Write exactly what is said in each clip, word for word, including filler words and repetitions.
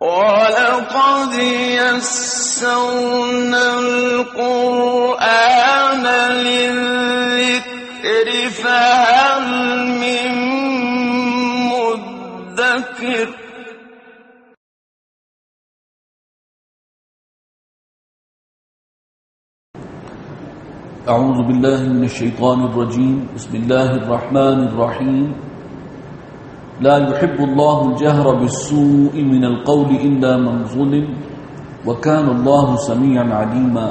وَلَقَدْ يَسَّرْنَا الْقُرْآنَ لِلذِّكْرِ فَهَلْ مِن مُّدَّكِرٍ اعوذ باللہ من الشیطان الرجیم بسم اللہ الرحمن الرحیم لا يحب اللہ الجہر بالسوء من القول الا من ظلم وكان اللہ سمیعا علیما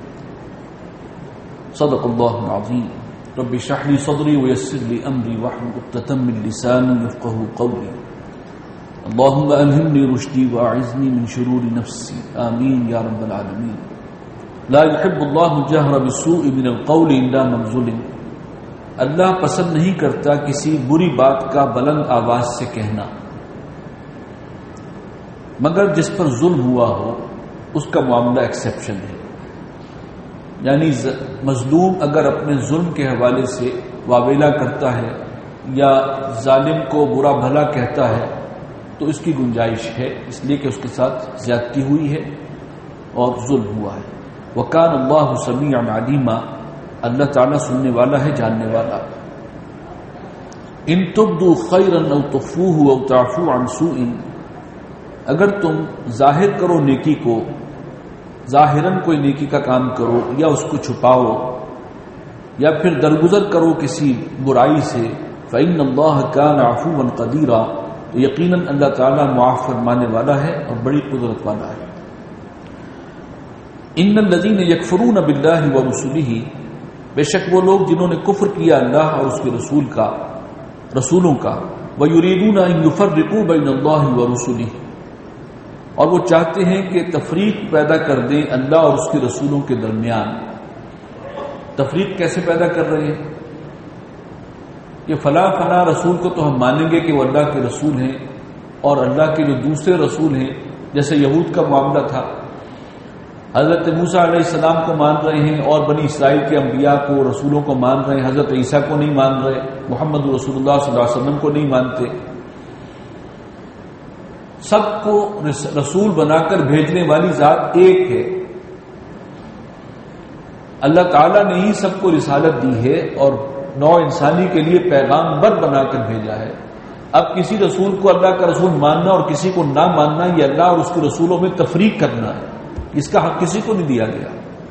صدق اللہ العظیم رب اشرح لي صدری ويسر لي امری واحلل عقدۃ من لسانی یفقهوا قولی اللهم الہمنی رشدی واعذنی من شرور نفسی آمین یا رب العالمین لا يحب اللہ الجہر بالسوء من القول الا من ظلم اللہ پسند نہیں کرتا کسی بری بات کا بلند آواز سے کہنا مگر جس پر ظلم ہوا ہو اس کا معاملہ ایکسیپشن ہے، یعنی مظلوم اگر اپنے ظلم کے حوالے سے واویلا کرتا ہے یا ظالم کو برا بھلا کہتا ہے تو اس کی گنجائش ہے، اس لیے کہ اس کے ساتھ زیادتی ہوئی ہے اور ظلم ہوا ہے۔ وَكَانَ اللَّهُ سَمِيعًا عَلِيمًا اللہ تعالیٰ سننے والا ہے، جاننے والا۔ ان تبدوا خیرا او تخفوه او تعفوا عن سوء اگر تم ظاہر کرو نیکی کو، ظاہراً کوئی نیکی کا کام کرو یا اس کو چھپاؤ یا پھر درگزر کرو کسی برائی سے، فإن اللہ کان عفوا قدیرا تو یقیناً اللہ تعالیٰ معاف فرمانے والا ہے اور بڑی قدرت والا ہے۔ ان الذین یکفرون باللہ ورسلہ بے شک وہ لوگ جنہوں نے کفر کیا اللہ اور اس کے رسول کا رسولوں کا، وَيُرِيدُونَ أَن يُفَرِّقُوا بَيْنَ اللَّهِ وَرُسُلِهِ اور وہ چاہتے ہیں کہ تفریق پیدا کر دیں اللہ اور اس کے رسولوں کے درمیان۔ تفریق کیسے پیدا کر رہے ہیں؟ کہ فلاں فلاں رسول کو تو ہم مانیں گے کہ وہ اللہ کے رسول ہیں، اور اللہ کے جو دوسرے رسول ہیں جیسے یہود کا معاملہ تھا، حضرت موسیٰ علیہ السلام کو مان رہے ہیں اور بنی اسرائیل کے انبیاء کو رسولوں کو مان رہے ہیں، حضرت عیسیٰ کو نہیں مان رہے، محمد رسول اللہ صلی اللہ علیہ وسلم کو نہیں مانتے۔ سب کو رسول بنا کر بھیجنے والی ذات ایک ہے، اللہ تعالیٰ نے ہی سب کو رسالت دی ہے اور نوع انسانی کے لیے پیغامبر بنا کر بھیجا ہے۔ اب کسی رسول کو اللہ کا رسول ماننا اور کسی کو نہ ماننا یہ اللہ اور اس کے رسولوں میں تفریق کرنا ہے، اس کا حق کسی کو نہیں دیا گیا۔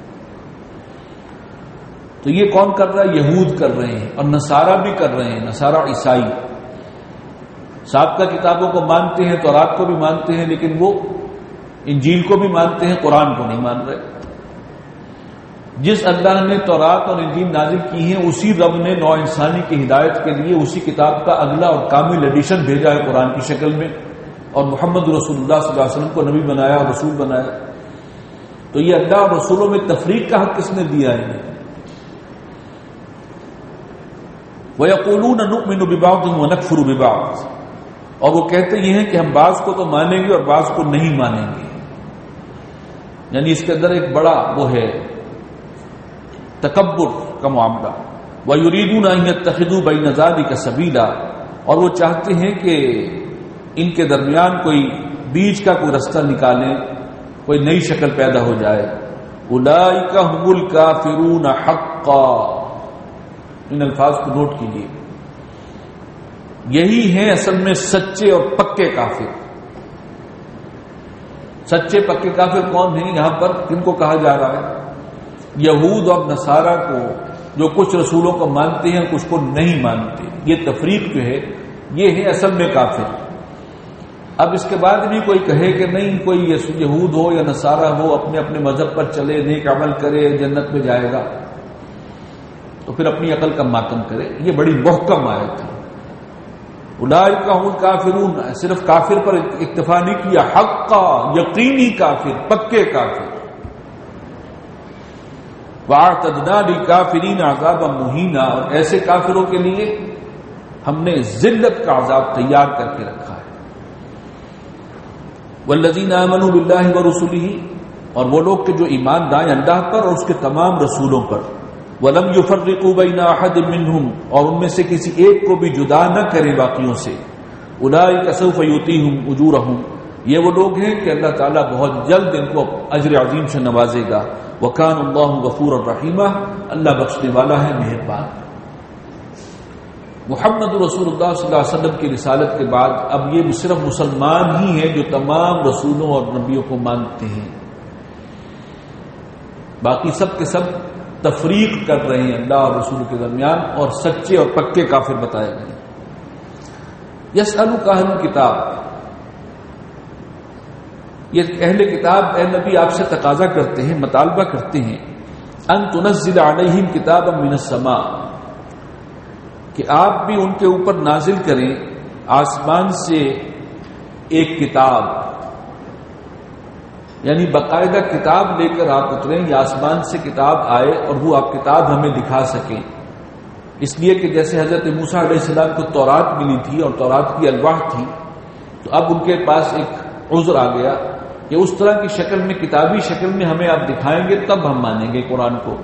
تو یہ کون کر رہا ہے؟ یہود کر رہے ہیں اور نصارہ بھی کر رہے ہیں، نصارہ عیسائی سابقہ کتابوں کو مانتے ہیں، تورات کو بھی مانتے ہیں، لیکن وہ انجیل کو بھی مانتے ہیں، قرآن کو نہیں مان رہے۔ جس اللہ نے تورات اور انجیل نازل کی ہیں اسی رب نے نوع انسانی کی ہدایت کے لیے اسی کتاب کا اگلا اور کامل ایڈیشن بھیجا ہے قرآن کی شکل میں، اور محمد رسول اللہ صلی اللہ علیہ وسلم کو نبی بنایا اور رسول بنایا۔ تو یہ اللہ اور رسولوں میں تفریق کا حق کس نے دیا ہے؟ وَيَقُولُونَ نُؤْمِنُ بِبَعْضٍ وَنَكْفُرُ بِبَعْضٍ اور وہ کہتے یہ ہیں کہ ہم بعض کو تو مانیں گے اور بعض کو نہیں مانیں گے، یعنی اس کے اندر ایک بڑا وہ ہے تکبر کا معاملہ۔ وَيُرِيدُونَ أَن يَتَّخِذُوا بَيْنَ ذَلِكَ سَبِيلًا اور وہ چاہتے ہیں کہ ان کے درمیان کوئی بیچ کا کوئی رستہ نکالیں، کوئی نئی شکل پیدا ہو جائے۔ اولئک هم الکافرون حقا ان الفاظ کو نوٹ کیجیے، یہی ہیں اصل میں سچے اور پکے کافر۔ سچے پکے کافر کون ہیں یہاں پر؟ کن کو کہا جا رہا ہے؟ یہود اور نصارہ کو، جو کچھ رسولوں کو مانتے ہیں کچھ کو نہیں مانتے۔ یہ تفریق جو ہے یہ ہے اصل میں کافر۔ اب اس کے بعد بھی کوئی کہے کہ نہیں کوئی یہود ہو یا نصارہ ہو اپنے اپنے مذہب پر چلے، نیک عمل کرے، جنت میں جائے گا، تو پھر اپنی عقل کا ماتم کرے۔ یہ بڑی محکم آیت ہے۔ اولئک هم الکافرون صرف کافر پر اکتفا نہیں کیا، حقا یقینی کافر، پکے کافر۔ وَأَعْتَدْنَا لِلْكَافِرِينَ عَذَابًا مُهِينًا اور ایسے کافروں کے لیے ہم نے ذلت کا عذاب تیار کر کے رکھا ہے۔ والذین آمنوا باللہ ورسلہ اور وہ لوگ کہ جو ایمان لائے اللہ پر اور اس کے تمام رسولوں پر، وَلَمْ يُفَرِّقُوا بَيْنَ أَحَدٍ مِّنْهُمْ اور ان میں سے کسی ایک کو بھی جدا نہ کرے باقیوں سے، أُولَٰئِكَ سَوْفَ يُؤْتِيهِمْ أُجُورَهُمْ یہ وہ لوگ ہیں کہ اللہ تعالیٰ بہت جلد ان کو اجر عظیم سے نوازے گا. وَكَانَ اللَّهُ غَفُورًا رَحِيمًا، اللہ بخشنے والا ہے، مہربان. محمد رسول اللہ صلی اللہ علیہ وسلم کی رسالت کے بعد اب یہ صرف مسلمان ہی ہیں جو تمام رسولوں اور نبیوں کو مانتے ہیں، باقی سب کے سب تفریق کر رہے ہیں اللہ اور رسول کے درمیان اور سچے اور پکے کافر بتائے گئے. یسألک اہل الکتاب، یہ اہل کتاب اے نبی آپ سے تقاضا کرتے ہیں، مطالبہ کرتے ہیں، ان تنزل علیہم کتابا من السماء، کہ آپ بھی ان کے اوپر نازل کریں آسمان سے ایک کتاب، یعنی باقاعدہ کتاب لے کر آپ اتریں یا آسمان سے کتاب آئے اور وہ آپ کتاب ہمیں دکھا سکیں. اس لیے کہ جیسے حضرت موسیٰ علیہ السلام کو تورات ملی تھی اور تورات کی الواح تھی، تو اب ان کے پاس ایک عذر آ گیا کہ اس طرح کی شکل میں، کتابی شکل میں ہمیں آپ دکھائیں گے تب ہم مانیں گے قرآن کو.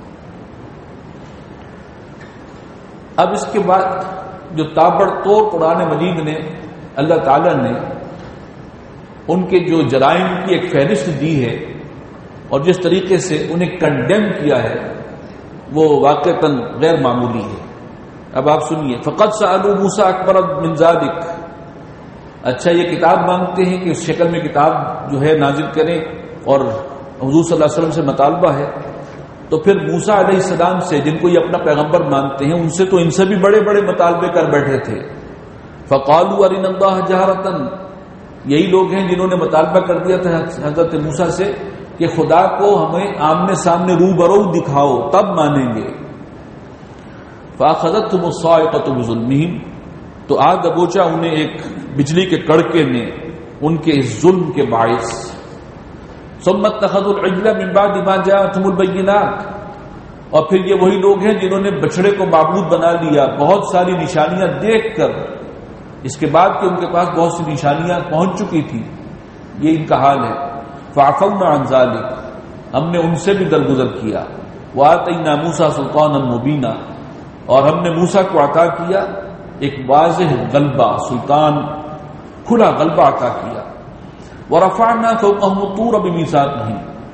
اب اس کے بعد جو تابڑ توڑ قرآن مجید نے اللہ تعالیٰ نے ان کے جو جرائم کی ایک فہرست دی ہے اور جس طریقے سے انہیں کنڈیم کیا ہے وہ واقعتاً غیر معمولی ہے. اب آپ سنیے، فقد سألوا موسیٰ اکبر من ذلک، اچھا یہ کتاب مانگتے ہیں کہ اس شکل میں کتاب جو ہے نازل کریں اور حضور صلی اللہ علیہ وسلم سے مطالبہ ہے، تو پھر موسیٰ علیہ السلام سے جن کو یہ اپنا پیغمبر مانتے ہیں ان سے تو ان سے بھی بڑے بڑے مطالبے کر بیٹھے تھے. فقالوا ارنا اللہ جہرۃ، یہی لوگ ہیں جنہوں نے مطالبہ کر دیا تھا حضرت موسیٰ سے کہ خدا کو ہمیں آمنے سامنے روبرو دکھاؤ تب مانیں گے. فاخذتهم الصاعقۃ بظلمہم، تو آ دبوچا انہیں ایک بجلی کے کڑکے نے ان کے اس ظلم کے باعث. ثم اتخذوا العجل من بعد ما جاءتهم البینات، اور پھر یہ وہی لوگ ہیں جنہوں نے بچڑے کو معبود بنا لیا بہت ساری نشانیاں دیکھ کر، اس کے بعد کہ ان کے پاس بہت سی نشانیاں پہنچ چکی تھی. یہ ان کا حال ہے. فعفونا عن ذلک، ہم نے ان سے بھی درگزر کیا. وآتینا موسیٰ سلطانا مبینا، اور ہم نے موسیٰ کو عطا کیا ایک واضح غلبہ، سلطان کھلا غلبہ عطا کیا. ورفعنا فوقهم الطور بمیثاقہم،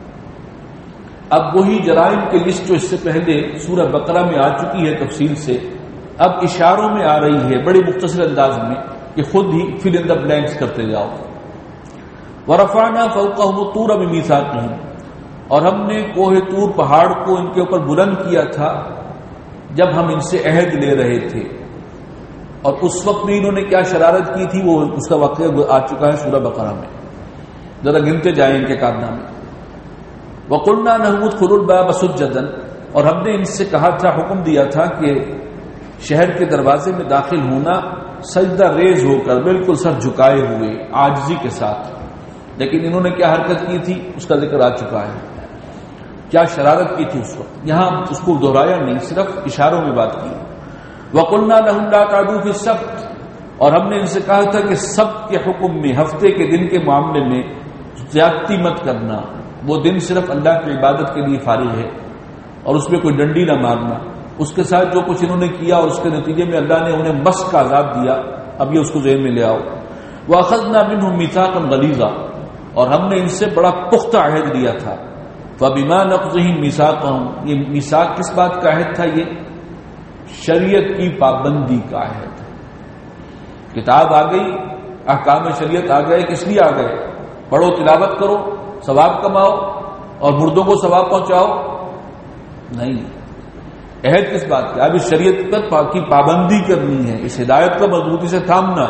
اب وہی جرائم کی لسٹ جو اس سے پہلے سورہ بقرہ میں آ چکی ہے تفصیل سے، اب اشاروں میں آ رہی ہے بڑے مختصر انداز میں کہ خود ہی فل ان دا بلینکس کرتے جاؤ. ورفعنا فوقهم الطور بمیثاقہم، اور ہم نے کوہ طور پہاڑ کو ان کے اوپر بلند کیا تھا جب ہم ان سے عہد لے رہے تھے. اور اس وقت میں انہوں نے کیا شرارت کی تھی وہ اس کا واقعہ آ چکا ہے سورہ بقرہ میں، ذرا گنتے جائیں ان کے کارنامے. وَقُلْنَا نَهْبُطْ خُلُوا الْبَابَ سُجَّدًا، اور ہم نے ان سے کہا تھا، حکم دیا تھا کہ شہر کے دروازے میں داخل ہونا سجدہ ریز ہو کر، بالکل سر جھکائے ہوئے عاجزی کے ساتھ. لیکن انہوں نے کیا حرکت کی تھی اس کا ذکر آ چکا ہے، کیا شرارت کی تھی اس وقت. یہاں اس کو دہرایا نہیں، صرف اشاروں میں بات کی. وَقُلْنَا لَهُمْ لَا تَعْدُوا فِي السَّبْتِ، اور ہم نے ان سے کہا تھا کہ سبت کے حکم میں، ہفتے کے دن کے معاملے میں زیادتی مت کرنا. وہ دن صرف اللہ کی عبادت کے لیے فارغ ہے اور اس میں کوئی ڈنڈی نہ مارنا. اس کے ساتھ جو کچھ انہوں نے کیا اور اس کے نتیجے میں اللہ نے انہیں بس کا عذاب دیا. اب یہ اس کو ذہن میں لے آؤ. وَأَخَذْنَا مِنْهُمْ مِيثَاقًا غَلِيظًا، اور ہم نے ان سے بڑا پختہ عہد لیا تھا. فَبِمَا نَقْضِهِمْ مِيثَاقَهُمْ، یہ میثاق کس بات کا عہد تھا؟ یہ شریعت کی پابندی کا عہد. کتاب آ گئی، احکام شریعت آ گئے، کس لیے آ گئے؟ پڑھو، تلاوت کرو، ثواب کماؤ اور مردوں کو ثواب پہنچاؤ؟ نہیں. عہد کس بات کا؟ اب اس شریعت کی پابندی کرنی ہے، اس ہدایت کا مضبوطی سے تھامنا.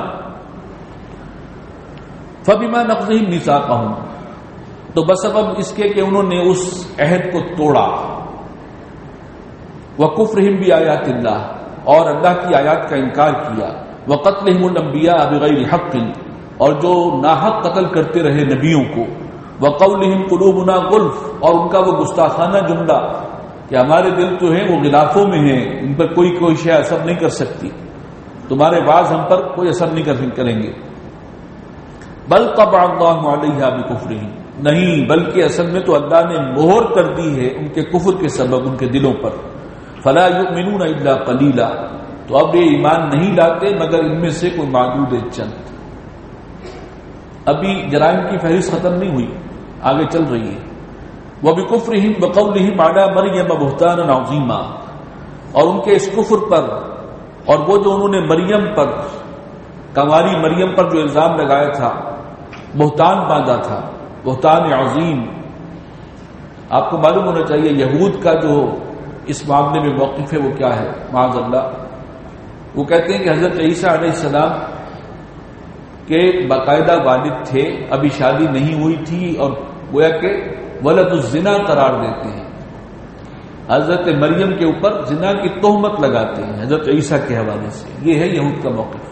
فَبِمَا نَقْضِهِمْ مِيثَاقَهُمْ، تو بسبب اس کے کہ انہوں نے اس عہد کو توڑا. وَكُفْرِهِمْ بِآيَاتِ اللَّهِ، اور اللہ کی آیات کا انکار کیا. وَقَتْلِهِمُ الْأَنْبِيَاءَ بِغَيْرِ حَقٍّ، اور جو ناحق قتل کرتے رہے نبیوں کو. وَقَوْلِهِمْ قُلُوبُنَا غُلْفٌ، اور ان کا وہ گستاخانہ جملہ کہ ہمارے دل تو ہیں وہ غلافوں میں ہیں، ان پر کوئی کوئی شے اثر نہیں کر سکتی، تمہارے بعض ہم پر کوئی اثر نہیں کریں گے. بل طبع اللہ علیہا بکفرہم، نہیں بلکہ اصل میں تو اللہ نے مہر کر دی ہے ان کے کفر کے سبب ان کے دلوں پر. فلا یؤمنون الا قلیلا، تو اب یہ ایمان نہیں لاتے مگر ان میں سے کوئی معدود چند. ابھی جرائم کی فہرست ختم نہیں ہوئی، آگے چل رہی ہے. وَبِكُفْرِهِمْ وَقَوْلِهِمْ عَلَى مَرْيَمَ بُهْتَانًا عَظِيمًا، اور ان کے اس کفر پر اور وہ جو انہوں نے مریم پر، کنواری مریم پر جو الزام لگایا تھا، بہتان باندھا تھا، بہتان عظیم. آپ کو معلوم ہونا چاہیے یہود کا جو اس معاملے میں موقف ہے وہ کیا ہے. معاذ اللہ، وہ کہتے ہیں کہ حضرت عیسیٰ علیہ السلام کے باقاعدہ والد تھے، ابھی شادی نہیں ہوئی تھی، اور گویا کہ ولد الزنا قرار دیتے ہیں، حضرت مریم کے اوپر زنا کی تہمت لگاتے ہیں حضرت عیسیٰ کے حوالے سے. یہ ہے یہود کا موقف.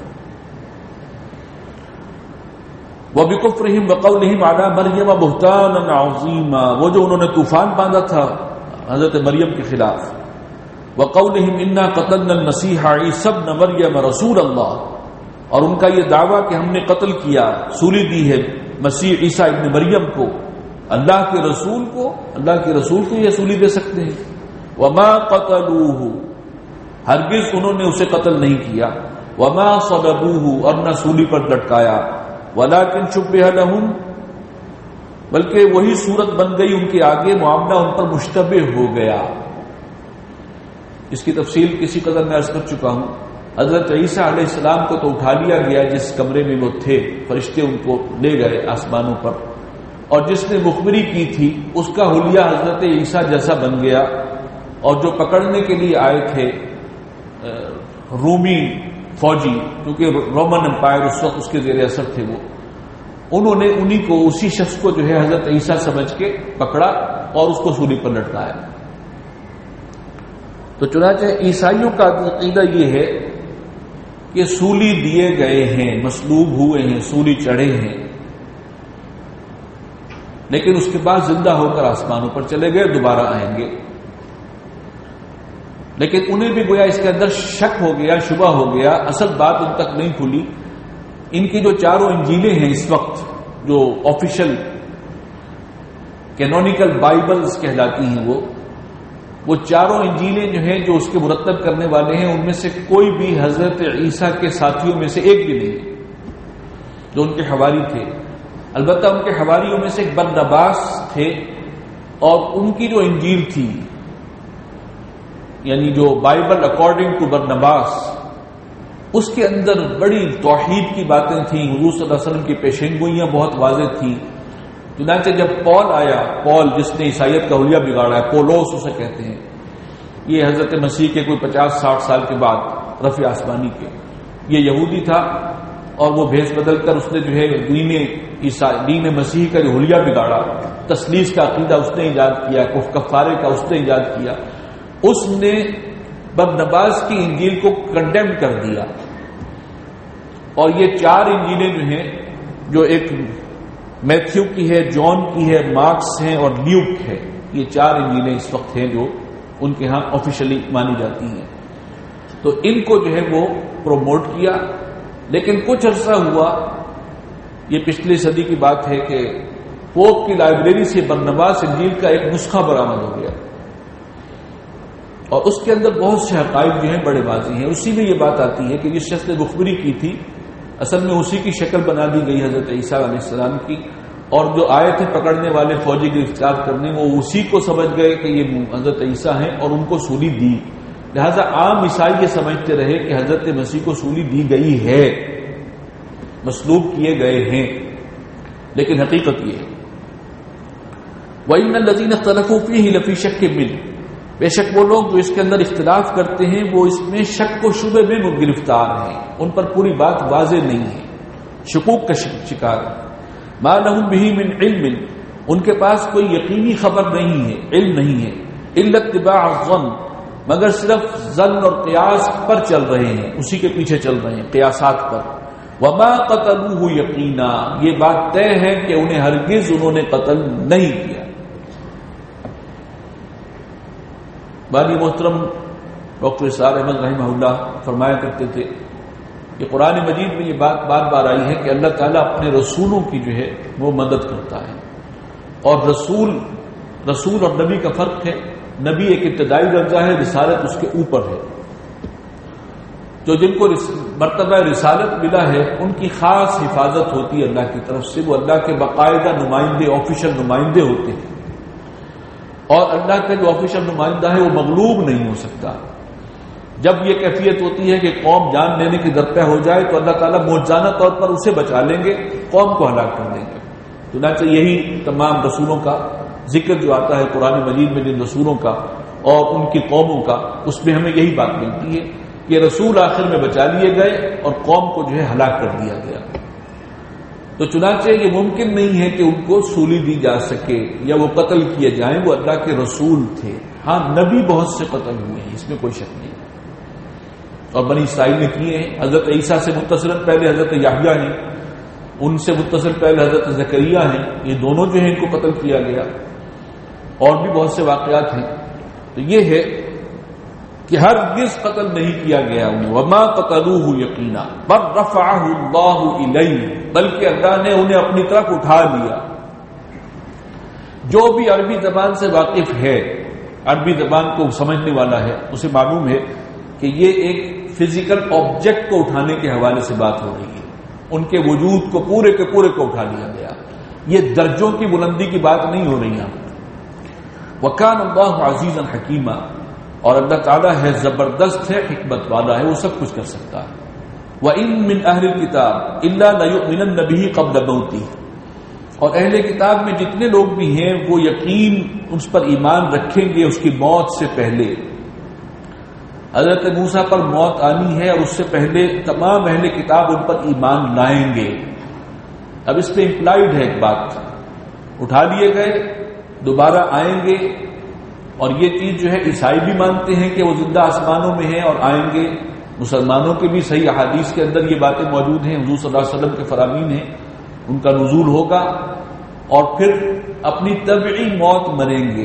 وَبِكُفْرِهِمْ وَقَوْلِهِمْ عَلَى مَرْيَمَ بُهْتَانًا عَظِيمًا، وہ جو انہوں نے طوفان باندھا تھا حضرت مریم کے خلاف. وَقَوْلِهِمْ إِنَّا قَتَلْنَا الْمَسِيحَ عِيسَى ابْنَ مَرْيَمَ رَسُولَ اللَّهِ، اور ان کا یہ دعویٰ کہ ہم نے قتل کیا، سولی دی ہے مسیح عیسیٰ ابن مریم کو، اللہ کے رسول کو، اللہ کے رسول کو یہ سولی دے سکتے ہیں. وَمَا قَتَلُوهُ، ہرگز انہوں نے اسے قتل نہیں کیا. وَمَا صَلَبُوهُ، اور نہ سولی پر لٹکایا. وَلَكِنْ شُبِّهَ لَهُمْ، بلکہ وہی صورت بن گئی ان کے آگے، معاملہ ان پر مشتبہ ہو گیا. اس کی تفصیل کسی قدر میں عرض کر چکا ہوں. حضرت عیسیٰ علیہ السلام کو تو اٹھا لیا گیا جس کمرے میں وہ تھے، فرشتے ان کو لے گئے آسمانوں پر، اور جس نے مخبری کی تھی اس کا حلیہ حضرت عیسیٰ جیسا بن گیا. اور جو پکڑنے کے لیے آئے تھے رومی فوجی، کیونکہ رومن امپائر اس وقت اس کے زیر اثر تھے، وہ انہوں نے انہی کو، اسی شخص کو جو ہے حضرت عیسیٰ سمجھ کے پکڑا اور اس کو سولی پر لٹکایا. تو چنانچہ عیسائیوں کا عقیدہ یہ ہے کہ سولی دیے گئے ہیں، مصلوب ہوئے ہیں، سولی چڑھے ہیں، لیکن اس کے بعد زندہ ہو کر آسمانوں پر چلے گئے، دوبارہ آئیں گے. لیکن انہیں بھی گویا اس کے اندر شک ہو گیا، شبہ ہو گیا، اصل بات ان تک نہیں کھلی. ان کی جو چاروں انجیلیں ہیں اس وقت، جو آفیشل کینونیکل بائبلز کہلاتی ہیں، وہ وہ چاروں انجیلیں جو ہیں جو اس کے مرتب کرنے والے ہیں، ان میں سے کوئی بھی حضرت عیسیٰ کے ساتھیوں میں سے ایک بھی نہیں جو ان کے حواری تھے. البتہ ان کے حواریوں میں سے ایک برنباس تھے، اور ان کی جو انجیل تھی، یعنی جو بائبل اکارڈنگ ٹو برنباس، اس کے اندر بڑی توحید کی باتیں تھیں، حضور صلی اللہ علیہ وسلم کی پیشنگوئیاں بہت واضح تھیں. چنانچہ جب پول آیا، پول جس نے عیسائیت کا حلیہ بگاڑا ہے، پولوس اسے کہتے ہیں، یہ حضرت مسیح کے کوئی پچاس ساٹھ سال کے بعد رفع آسمانی کے، یہ یہودی تھا، اور وہ بھیس بدل کر اس نے جو ہے دین عیسائی دین مسیح کا جو حلیہ بگاڑا، تثلیث کا عقیدہ اس نے ایجاد کیا، کفارے کا اس نے ایجاد کیا. اس نے برنباس کی انجیل کو کنڈیم کر دیا. اور یہ چار انجیلیں جو ہیں، جو ایک میتھیو کی ہے، جان کی ہے، مارکس ہیں اور لیوک ہے، یہ چار انجیلیں اس وقت ہیں جو ان کے ہاں آفیشلی مانی جاتی ہیں. تو ان کو جو ہے وہ پروموٹ کیا. لیکن کچھ عرصہ ہوا، یہ پچھلی صدی کی بات ہے، کہ پوپ کی لائبریری سے برنباس انجیل کا ایک نسخہ برآمد ہو گیا، اور اس کے اندر بہت سے حقائق جو ہیں بڑے واضح ہیں. اسی میں یہ بات آتی ہے کہ جس شخص نے مخبری کی تھی، اصل میں اسی کی شکل بنا دی گئی حضرت عیسیٰ علیہ السلام کی، اور جو آئے تھے پکڑنے والے فوجی گرفتار کرنے، وہ اسی کو سمجھ گئے کہ یہ حضرت عیسیٰ ہیں، اور ان کو سولی دی. لہذا عام عیسائی یہ سمجھتے رہے کہ حضرت مسیح کو سولی دی گئی ہے، مصلوب کیے گئے ہیں، لیکن حقیقت یہ ہے. وَإِنَّ الَّذِينَ اخْتَلَفُوا فِيهِ لَفِي شَكٍّ مِّنْهُ، بے شک وہ لوگ جو اس کے اندر اختلاف کرتے ہیں وہ اس میں شک و شبے میں گرفتار ہیں، ان پر پوری بات واضح نہیں ہے، شکوک کا شکار ہے. ما لهم به من علم، ان کے پاس کوئی یقینی خبر نہیں ہے، علم نہیں ہے. الا اتباع الظن، مگر صرف ظن اور قیاس پر چل رہے ہیں، اسی کے پیچھے چل رہے ہیں، قیاسات پر. وما قتلوه یقینا، یہ بات طے ہے کہ انہیں ہرگز انہوں نے قتل نہیں کیا. بانی محترم ڈاکٹر اسرار احمد رحمہ اللہ فرمایا کرتے تھے کہ قرآن مجید میں یہ بات بار بار آئی ہے کہ اللہ تعالیٰ اپنے رسولوں کی جو ہے وہ مدد کرتا ہے. اور رسول رسول اور نبی کا فرق ہے. نبی ایک ابتدائی درجہ ہے، رسالت اس کے اوپر ہے. جو جن کو مرتبہ رسالت ملا ہے ان کی خاص حفاظت ہوتی ہے اللہ کی طرف سے، وہ اللہ کے باقاعدہ نمائندے، آفیشل نمائندے ہوتے ہیں، اور اللہ کا جو آفیشل نمائندہ ہے وہ مغلوب نہیں ہو سکتا۔ جب یہ کیفیت ہوتی ہے کہ قوم جان لینے کی درپے ہو جائے تو اللہ تعالیٰ معجزانہ طور پر اسے بچا لیں گے، قوم کو ہلاک کر دیں گے۔ چنانچہ یہی تمام رسولوں کا ذکر جو آتا ہے قرآن مجید میں جن رسولوں کا اور ان کی قوموں کا، اس میں ہمیں یہی بات ملتی ہے کہ رسول آخر میں بچا لیے گئے اور قوم کو جو ہے ہلاک کر دیا گیا۔ تو چنانچہ یہ ممکن نہیں ہے کہ ان کو سولی دی جا سکے یا وہ قتل کیے جائیں، وہ اللہ کے رسول تھے۔ ہاں نبی بہت سے قتل ہوئے ہیں، اس میں کوئی شک نہیں، اور بنی اسرائیل نے کیے ہیں۔ حضرت عیسیٰ سے متصل پہلے حضرت یحییٰ ہیں، ان سے متصل پہلے حضرت زکریا ہیں، یہ دونوں جو ہیں ان کو قتل کیا گیا، اور بھی بہت سے واقعات ہیں۔ تو یہ ہے کہ ہرگز قتل نہیں کیا گیا انہیں، وما قتلوہ یقینا بل رفعہ اللہ الیہ، بلکہ اللہ نے انہیں اپنی طرف اٹھا لیا۔ جو بھی عربی زبان سے واقف ہے، عربی زبان کو سمجھنے والا ہے، اسے معلوم ہے کہ یہ ایک فزیکل آبجیکٹ کو اٹھانے کے حوالے سے بات ہو رہی ہے، ان کے وجود کو پورے کے پورے کو اٹھا لیا گیا، یہ درجوں کی بلندی کی بات نہیں ہو رہی یہاں۔ وَكَانَ اللَّهُ عَزِيزًا حَكِيمًا، اور اللہ تعالیٰ ہے زبردست ہے، حکمت والا ہے، وہ سب کچھ کر سکتا ہے۔ وَإِن مِّنْ أَهْلِ الْكِتَابِ إِلَّا لَيُؤْمِنَنَّ بِهِ قَبْلَ مَوْتِهِ، اور اہل کتاب میں جتنے لوگ بھی ہیں وہ یقین اس پر ایمان رکھیں گے اس کی موت سے پہلے۔ حضرت موسیٰ پر موت آنی ہے اور اس سے پہلے تمام اہل کتاب ان پر ایمان لائیں گے۔ اب اس پہ امپلائڈ ہے ایک بات، اٹھا لیے گئے، دوبارہ آئیں گے، اور یہ چیز جو ہے عیسائی بھی مانتے ہیں کہ وہ زندہ آسمانوں میں ہیں اور آئیں گے، مسلمانوں کے بھی صحیح احادیث کے اندر یہ باتیں موجود ہیں، حضور صلی اللہ علیہ وسلم کے فرامین ہیں، ان کا نزول ہوگا، اور پھر اپنی طبعی موت مریں گے۔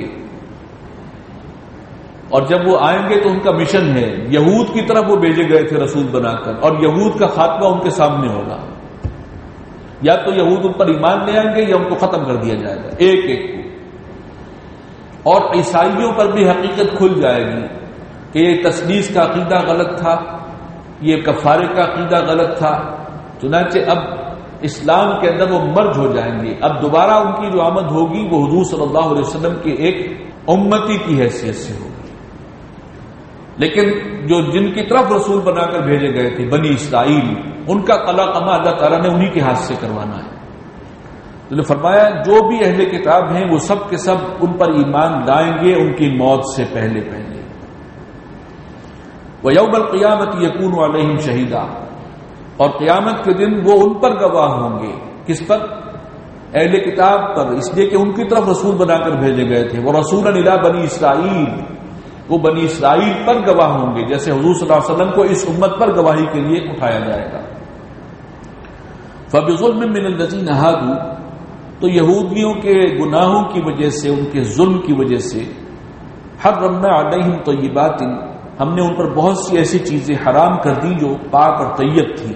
اور جب وہ آئیں گے تو ان کا مشن ہے، یہود کی طرف وہ بھیجے گئے تھے رسول بنا کر، اور یہود کا خاتمہ ان کے سامنے ہوگا، یا تو یہود ان پر ایمان لے آئیں گے یا ان کو ختم کر دیا جائے گا ایک ایک کو۔ اور عیسائیوں پر بھی حقیقت کھل جائے گی کہ یہ تثلیث کا عقیدہ غلط تھا، یہ کفارے کا عقیدہ غلط تھا، چنانچہ اب اسلام کے اندر وہ مرج ہو جائیں گے۔ اب دوبارہ ان کی جو آمد ہوگی وہ حضور صلی اللہ علیہ وسلم کے ایک امتی کی حیثیت سے ہوگی، لیکن جو جن کی طرف رسول بنا کر بھیجے گئے تھے بنی اسرائیل، ان کا قلع قمع اللہ تعالیٰ نے انہی کے ہاتھ سے کروانا ہے۔ تو نے فرمایا جو بھی اہل کتاب ہیں وہ سب کے سب ان پر ایمان لائیں گے ان کی موت سے پہلے پہلے۔ وَيَوْمَ الْقِيَامَةِ يَكُونُ عَلَيْهِمْ شَهِيدًا، اور قیامت کے دن وہ ان پر گواہ ہوں گے، کس پر؟ اہل کتاب پر، اس لیے کہ ان کی طرف رسول بنا کر بھیجے گئے تھے۔ وَرَسُولًا إِلَىٰ بَنِي إِسْرَائِيلَ، وہ بنی اسرائیل پر گواہ ہوں گے، جیسے حضور صلی اللہ علیہ وسلم کو اس امت پر گواہی کے لیے اٹھایا جائے گا۔ فَبِظُلْمٍ مِّنَ الَّذِينَ هَادُوا، تو یہودیوں کے گناہوں کی وجہ سے، ان کے ظلم کی وجہ سے، حرمنا علیہم طیبات، ہم نے ان پر بہت سی ایسی چیزیں حرام کر دی جو پاک اور طیب تھی،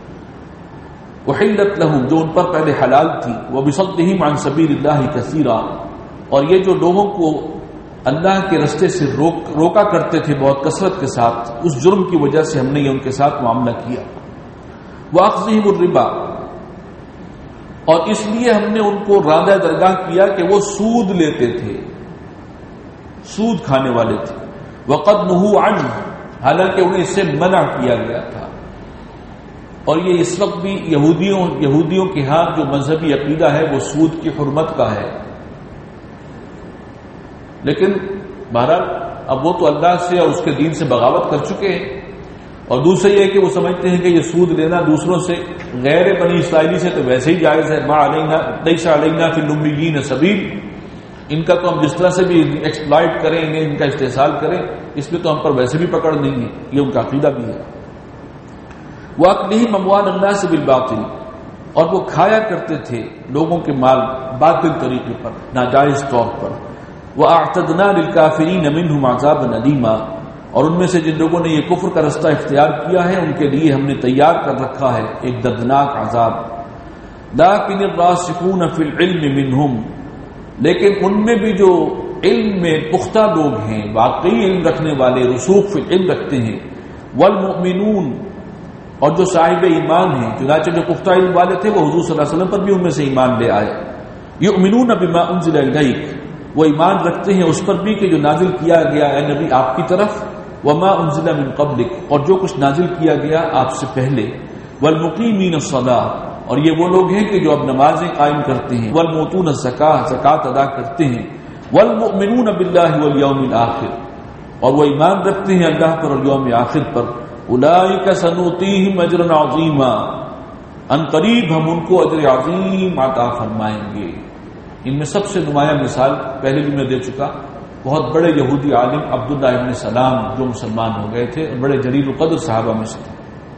احلت لہم، جو ان پر پہلے حلال تھی، وبصدہم عن سبیل اللہ کثیرا، اور یہ جو لوگوں کو اللہ کے رستے سے روک روکا کرتے تھے بہت کثرت کے ساتھ، اس جرم کی وجہ سے ہم نے یہ ان کے ساتھ معاملہ کیا۔ وَأَخْذِهِمُ الرِّبَا، اور اس لیے ہم نے ان کو راندہ درگاہ کیا کہ وہ سود لیتے تھے، سود کھانے والے تھے۔ وَقَدْ نُهُوا عَنْهُ، حالانکہ انہیں اس سے منع کیا گیا تھا۔ اور یہ اس وقت بھی یہودیوں یہودیوں کے ہاں جو مذہبی عقیدہ ہے وہ سود کی حرمت کا ہے، لیکن بہرحال اب وہ تو اللہ سے اور اس کے دین سے بغاوت کر چکے ہیں۔ اور دوسرا یہ کہ وہ سمجھتے ہیں کہ یہ سود لینا دوسروں سے، غیر بنی اسرائیلی سے تو ویسے ہی جائز ہے، ما علینا لیس علینا فی الامیین سبیل، ان کا تو ہم جس طرح سے بھی ایکسپلائٹ کریں گے، ان کا استحصال کریں، اس میں تو ہم پر ویسے بھی پکڑ نہیں ہے، یہ ان کا عقیدہ بھی ہے۔ وَأَكْلِهِمْ أَمْوَالَ النَّاسِ بِالْبَاطِلِ، اور وہ کھایا کرتے تھے لوگوں کے مال باطل طریقے پر، ناجائز طور پر۔ وَأَعْتَدْنَا لِلْكَافِرِينَ مِنْهُمْ عَذَابًا أَلِيمًا، اور ان میں سے جن لوگوں نے یہ کفر کا رستہ اختیار کیا ہے ان کے لیے ہم نے تیار کر رکھا ہے ایک دردناک عذاب۔ لَكِنِ الرَّاسِخُونَ فِي الْعِلْمِ مِنْهُمْ، لیکن ان میں بھی جو علم میں پختہ لوگ ہیں، واقعی علم رکھنے والے، رسوخ فی العلم رکھتے ہیں، والمؤمنون، اور جو صاحب ایمان ہیں، چنانچہ جو پختہ علم والے تھے وہ حضور صلی اللہ علیہ وسلم پر بھی ان میں سے ایمان لے آئے. یؤمنون بما انزل الیک، وہ ایمان رکھتے ہیں اس پر بھی کہ جو نازل کیا گیا اے نبی آپ کی طرف، وما انزل من قبلک، اور جو کچھ نازل کیا گیا آپ سے پہلے، والمقیمین الصلاۃ، اور یہ وہ لوگ ہیں کہ جو اب نمازیں قائم کرتے ہیں، والموتون الزکاۃ، زکوٰۃ ادا کرتے ہیں، والمؤمنون باللہ والیوم الآخر، اور وہ ایمان رکھتے ہیں اللہ پر اور یوم آخر پر. اولئک سنؤتیہم اجرا عظیما، ان قریب ہم ان کو اجر عظیم عطا فرمائیں گے. ان میں سب سے نمایاں مثال پہلے بھی میں دے چکا، بہت بڑے یہودی عالم عبداللہ ابن سلام جو مسلمان ہو گئے تھے اور بڑے جلیل القدر صحابہ میں سے تھے.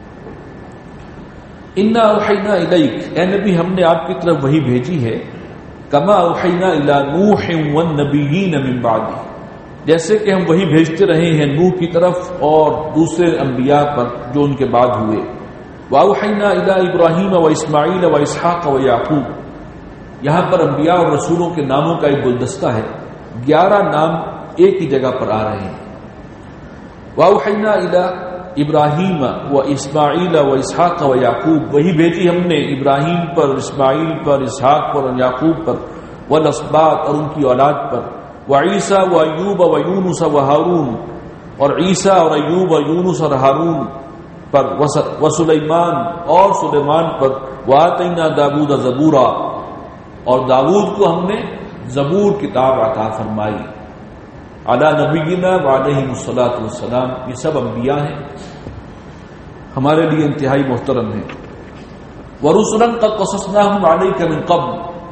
انا اوحینا الیک، اے نبی ہم نے آپ کی طرف وحی بھیجی ہے، کما اوحینا الی نوح والنبیین من بعدہ، جیسے کہ ہم وہی بھیجتے رہے ہیں نوح کی طرف اور دوسرے انبیاء پر جو ان کے بعد ہوئے. وَأَوْحَيْنَا إِلَىٰ إِبْرَاهِيمَ وَإِسْمَاعِيلَ وَإِسْحَاقَ وَيَعْقُوبَ، یہاں پر انبیاء اور رسولوں کے ناموں کا ایک گلدستہ ہے، گیارہ نام ایک ہی جگہ پر آ رہے ہیں. وَأَوْحَيْنَا إِلَىٰ إِبْرَاهِيمَ وَإِسْمَاعِيلَ وَإِسْحَاقَ وَيَعْقُوبَ، وہی بھیجی ہم نے ابراہیم پر، اسماعیل پر، اسحاق پر اور یعقوب پر، والاسباط اور ان کی اولاد پر، وعیسیٰ و ایوب و یونس و ہارون، اور عیسیٰ اور ایوب و یونس اور ہارون پر، و سلیمان اور سلیمان پر، وآتینا داود زبورا، اور داود کو ہم نے زبور کتاب عطا فرمائی. علی نبینا وعلیہم الصلاۃ والسلام، یہ سب انبیاء ہیں، ہمارے لیے انتہائی محترم ہیں. ورسلا قد قصصناہم علیک من قبل،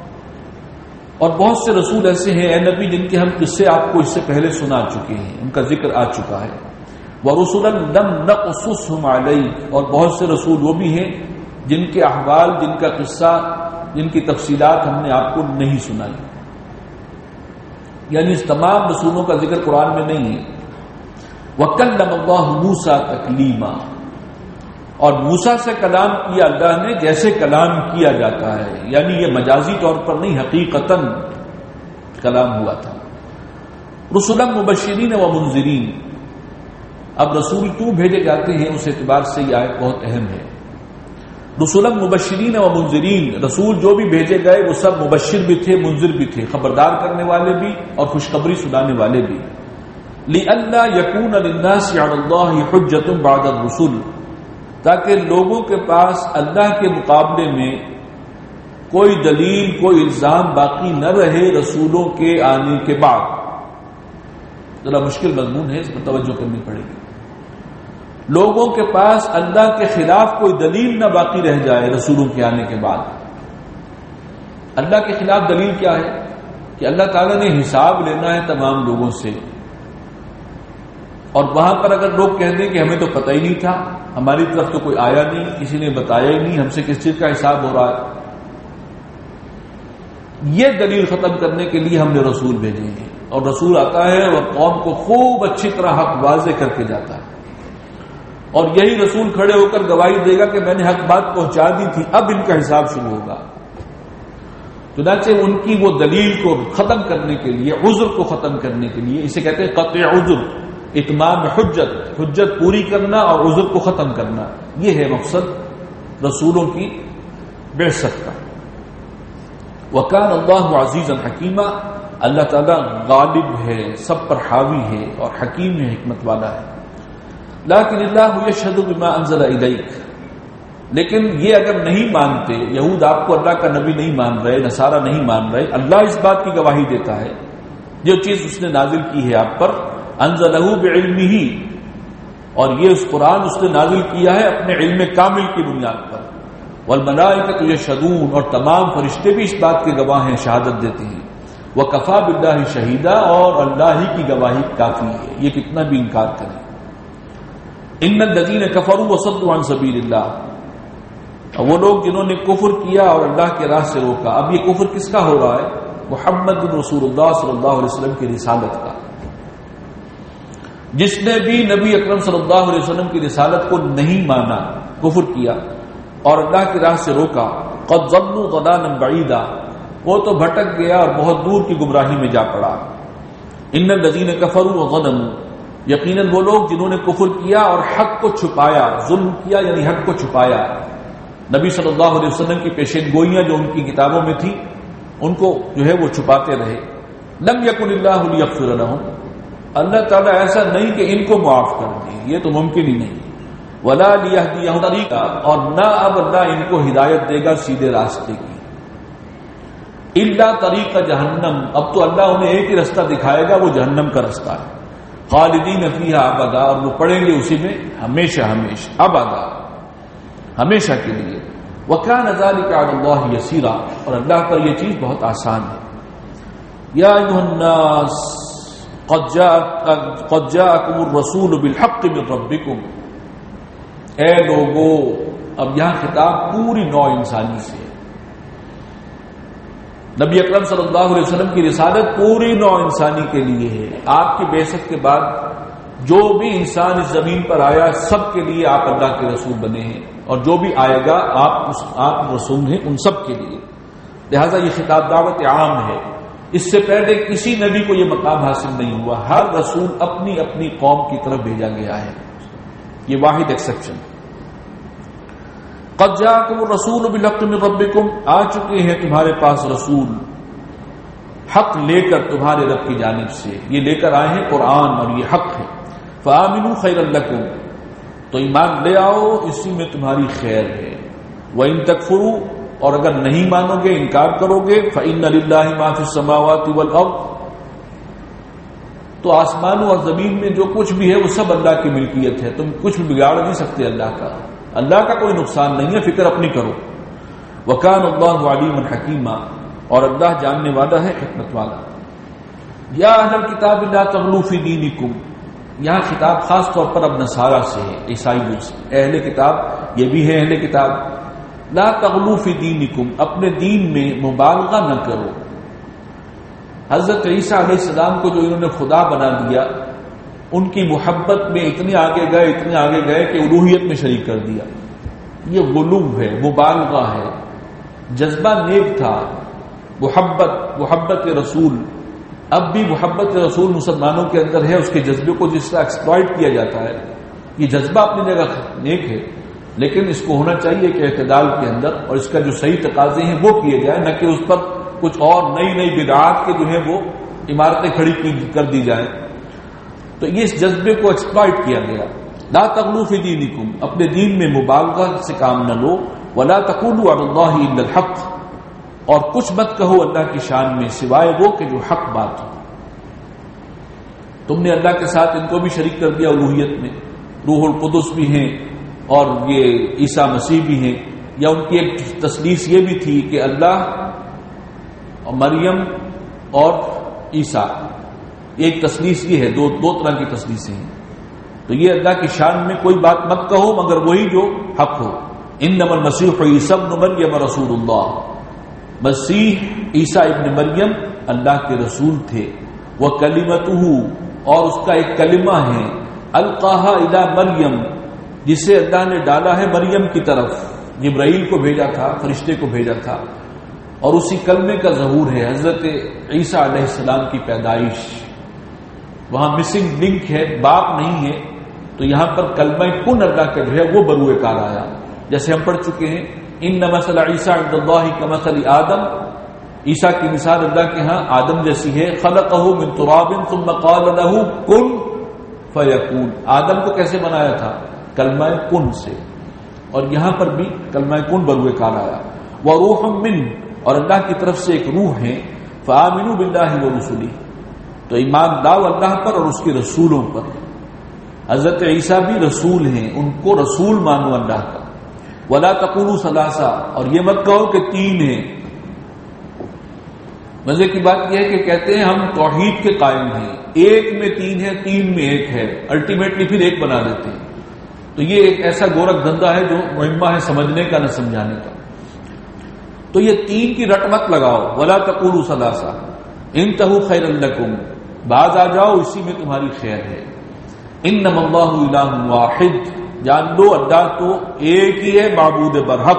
اور بہت سے رسول ایسے ہیں اے نبی جن کے ہم قصے آپ کو اس سے پہلے سنا چکے ہیں، ان کا ذکر آ چکا ہے. وَرُسُلًا لَمْ نَقْصُصْهُمْ عَلَيْكَ، اور بہت سے رسول وہ بھی ہیں جن کے احوال، جن کا قصہ، جن کی تفصیلات ہم نے آپ کو نہیں سنائی. یعنی اس تمام رسولوں کا ذکر قرآن میں نہیں ہے. وَكَلَّمَ اللَّهُ مُوسَىٰ تَكْلِيمًا، اور موسیٰ سے کلام کیا اللہ نے جیسے کلام کیا جاتا ہے، یعنی یہ مجازی طور پر نہیں، حقیقتاً کلام ہوا تھا. رسلا مبشرین و منذرین، اب رسول کیوں بھیجے جاتے ہیں اس اعتبار سے یہ آیت بہت اہم ہے. رسلا مبشرین و منذرین، رسول جو بھی بھیجے گئے وہ سب مبشر بھی تھے، منذر بھی تھے، خبردار کرنے والے بھی اور خوشخبری سنانے والے بھی. لئلا یکون للناس علی اللہ حجۃ بعد الرسل، تاکہ لوگوں کے پاس اللہ کے مقابلے میں کوئی دلیل، کوئی الزام باقی نہ رہے رسولوں کے آنے کے بعد. ذرا مشکل مضمون ہے، اس پر توجہ کرنی پڑے گی. لوگوں کے پاس اللہ کے خلاف کوئی دلیل نہ باقی رہ جائے رسولوں کے آنے کے بعد. اللہ کے خلاف دلیل کیا ہے؟ کہ اللہ تعالیٰ نے حساب لینا ہے تمام لوگوں سے، اور وہاں پر اگر لوگ کہہ دیں کہ ہمیں تو پتہ ہی نہیں تھا، ہماری طرف تو کوئی آیا نہیں، کسی نے بتایا ہی نہیں، ہم سے کس چیز کا حساب ہو رہا ہے، یہ دلیل ختم کرنے کے لیے ہم نے رسول بھیجے ہیں. اور رسول آتا ہے اور قوم کو خوب اچھی طرح حق واضح کر کے جاتا ہے، اور یہی رسول کھڑے ہو کر گواہی دے گا کہ میں نے حق بات پہنچا دی تھی، اب ان کا حساب شروع ہوگا. چنانچہ ان کی وہ دلیل کو ختم کرنے کے لیے، عذر کو ختم کرنے کے لیے، اسے کہتے ہیں قطع عذر، اتمام حجت، حجت پوری کرنا اور عذر کو ختم کرنا، یہ ہے مقصد رسولوں کی بعثت کا. وَكَانَ اللَّهُ عَزِيزًا حَكِيمًا، اللہ تعالیٰ غالب ہے، سب پر حاوی ہے اور حکیم ہے، حکمت والا ہے. لیکن اللہ یشہد بما انزل الیک، لیکن یہ اگر نہیں مانتے، یہود آپ کو اللہ کا نبی نہیں مان رہے، نصارہ نہیں مان رہے، اللہ اس بات کی گواہی دیتا ہے جو چیز اس نے نازل کی ہے آپ پر، انزلہ بعلمہ، اور یہ اس قرآن اس نے نازل کیا ہے اپنے علم کامل کی بنیاد پر. والملائکۃ یشہدون، اور تمام فرشتے بھی اس بات کے گواہ ہیں، شہادت دیتے ہیں. وکفیٰ باللہ شہیدا، اور اللہ ہی کی گواہی کافی ہے، یہ کتنا بھی انکار کریں. ان الذین کفروا وصدوا عن سبیل اللہ، وہ لوگ جنہوں نے کفر کیا اور اللہ کے راہ سے روکا. اب یہ کفر کس کا ہو رہا ہے؟ محمد بن رسول اللہ صلی اللہ علیہ وسلم کی رسالت کا. جس نے بھی نبی اکرم صلی اللہ علیہ وسلم کی رسالت کو نہیں مانا، کفر کیا اور اللہ کی راہ سے روکا، قد ضلوا ضلالا بعیدا، وہ تو بھٹک گیا اور بہت دور کی گمراہی میں جا پڑا. ان الذین کفروا وظلموا، یقیناً وہ لوگ جنہوں نے کفر کیا اور حق کو چھپایا، ظلم کیا یعنی حق کو چھپایا، نبی صلی اللہ علیہ وسلم کی پیشین گوئیاں جو ان کی کتابوں میں تھی ان کو جو ہے وہ چھپاتے رہے، لم یکن اللہ لیغفر لهم، اللہ تعالیٰ ایسا نہیں کہ ان کو معاف کر دے، یہ تو ممکن ہی نہیں، ولا لیہدیہم طریقا، اور نہ اب اللہ ان کو ہدایت دے گا سیدھے راستے کی، الا طریق جہنم، اب تو اللہ انہیں ایک ہی رستہ دکھائے گا، وہ جہنم کا رستہ ہے، خالدین فیہا ابدا، اور وہ پڑیں گے اسی میں ہمیشہ ہمیشہ، ابدا ہمیشہ کے لیے، وکان ذلک علی اللہ یسیرا، اور اللہ پر یہ چیز بہت آسان ہے۔ یا ایھا الناس قد جاءکم الرسول بالحق من ربکم، اے لوگو، اب یہاں خطاب پوری نوع انسانی سے ہے، نبی اکرم صلی اللہ علیہ وسلم کی رسالت پوری نوع انسانی کے لیے ہے، آپ کی بعثت کے بعد جو بھی انسان اس زمین پر آیا سب کے لیے آپ اللہ کے رسول بنے ہیں، اور جو بھی آئے گا آپ اس آپ رسول ہیں ان سب کے لیے، لہذا یہ خطاب دعوت عام ہے، اس سے پہلے کسی نبی کو یہ مقام حاصل نہیں ہوا، ہر رسول اپنی اپنی قوم کی طرف بھیجا گیا ہے، یہ واحد ایکسیپشن۔ قد جاءکم الرسول بالحق من ربکم، آ چکے ہیں تمہارے پاس رسول حق لے کر تمہارے رب کی جانب سے، یہ لے کر آئے ہیں قرآن اور یہ حق ہے، فآمنوا خیرا لکم، تو ایمان لے آؤ اسی میں تمہاری خیر ہے، وَإِن تَكْفُرُوا، اور اگر نہیں مانو گے انکار کرو گے، فَإِنَّ لِلَّهِ مَا فِي السَّمَاوَاتِ وَالْأَرْضِ، تو آسمانوں اور زمین میں جو کچھ بھی ہے وہ سب اللہ کی ملکیت ہے، تم کچھ بھی بگاڑ نہیں سکتے اللہ کا، اللہ کا کوئی نقصان نہیں ہے، فکر اپنی کرو، وَكَانَ اللَّهُ عَلِيمًا حَكِيمًا، اور اللہ جاننے والا ہے، حکمت والا۔ یا اہل الکتاب لا تغلوا فی دینکم، یہاں خطاب خاص طور پر اب نصارہ سے ہے، عیسائیوں سے، اہل کتاب یہ بھی ہے اہل کتاب، لا تغلوا فی دینکم، اپنے دین میں مبالغہ نہ کرو، حضرت عیسیٰ علیہ السلام کو جو انہوں نے خدا بنا دیا ان کی محبت میں اتنے آگے گئے اتنے آگے گئے کہ الوہیت میں شریک کر دیا، یہ غلو ہے، مبالغہ ہے، جذبہ نیک تھا، محبت محبت رسول، اب بھی محبت رسول مسلمانوں کے اندر ہے، اس کے جذبے کو جس طرح ایکسپلائٹ کیا جاتا ہے، یہ جذبہ اپنی جگہ نیک ہے، لیکن اس کو ہونا چاہیے کہ اعتدال کے اندر، اور اس کا جو صحیح تقاضے ہیں وہ کیے جائیں، نہ کہ اس پر کچھ اور نئی نئی بدعات کے جو ہیں وہ عمارتیں کھڑی کر دی جائیں، تو یہ اس جذبے کو ایکسپلائٹ کیا گیا۔ لا تغلوا فی دینکم، اپنے دین میں مبالغہ سے کام نہ لو، ولا تقولوا علی اللہ الا الحق، اور کچھ مت کہو اللہ کی شان میں سوائے وہ کہ جو حق بات ہو، تم نے اللہ کے ساتھ ان کو بھی شریک کر دیا الوہیت میں، روح القدس بھی ہیں اور یہ عیسیٰ مسیح بھی ہیں، یا ان کی ایک تثلیث یہ بھی تھی کہ اللہ اور مریم اور عیسیٰ، ایک تثلیث یہ ہے، دو دو طرح کی تثلیثیں ہیں، تو یہ اللہ کی شان میں کوئی بات مت کہو مگر وہی جو حق ہو۔ انما المسیح عیسی ابن مریم رسول اللہ، مسیح عیسیٰ ابن مریم اللہ کے رسول تھے، وہ کلمتہ، اور اس کا ایک کلمہ ہے، القاہا الی مریم، جسے اللہ نے ڈالا ہے مریم کی طرف، جبرائیل کو بھیجا تھا، فرشتے کو بھیجا تھا، اور اسی کلمے کا ظہور ہے حضرت عیسیٰ علیہ السلام کی پیدائش، وہاں مسنگ لنک ہے، باپ نہیں ہے، تو یہاں پر کلمہ کن اللہ کا جو ہے وہ بروئے کار آیا، جیسے ہم پڑھ چکے ہیں، ان مثل عیسیٰ عند اللہ کمثل آدم، عیسیٰ کی مثال اللہ کے ہاں آدم جیسی ہے، خلقہ من تراب ثم قال له کن فیکون، آدم کو کیسے بنایا تھا؟ کلمہ کن سے، اور یہاں پر بھی کلمہ کن بروئے کار آیا، وروح من، اور اللہ کی طرف سے ایک روح ہے، فآمنوا باللہ ورسلہ، تو ایمان لاؤ اللہ پر اور اس کے رسولوں پر، حضرت عیسیٰ بھی رسول ہیں، ان کو رسول مانو اللہ کا، ولا تقولوا ثلاثہ، اور یہ مت کہو کہ تین ہیں، مزے کی بات یہ ہے کہ کہتے ہیں ہم توحید کے قائم ہیں، ایک میں تین ہے، تین میں ایک ہے، الٹیمیٹلی پھر ایک بنا دیتے ہیں، تو یہ ایک ایسا گورکھ دھندا ہے جو مہمہ ہے سمجھنے کا نہ سمجھانے کا، تو یہ تین کی رٹ مت لگاؤ، ولا تقولوا ثلاثہ، انتہوا خیرا لکم، باز آ جاؤ اسی میں تمہاری خیر ہے، انما اللہ الہ واحد، جان لو اللہ تو ایک ہی ہے معبود برحق،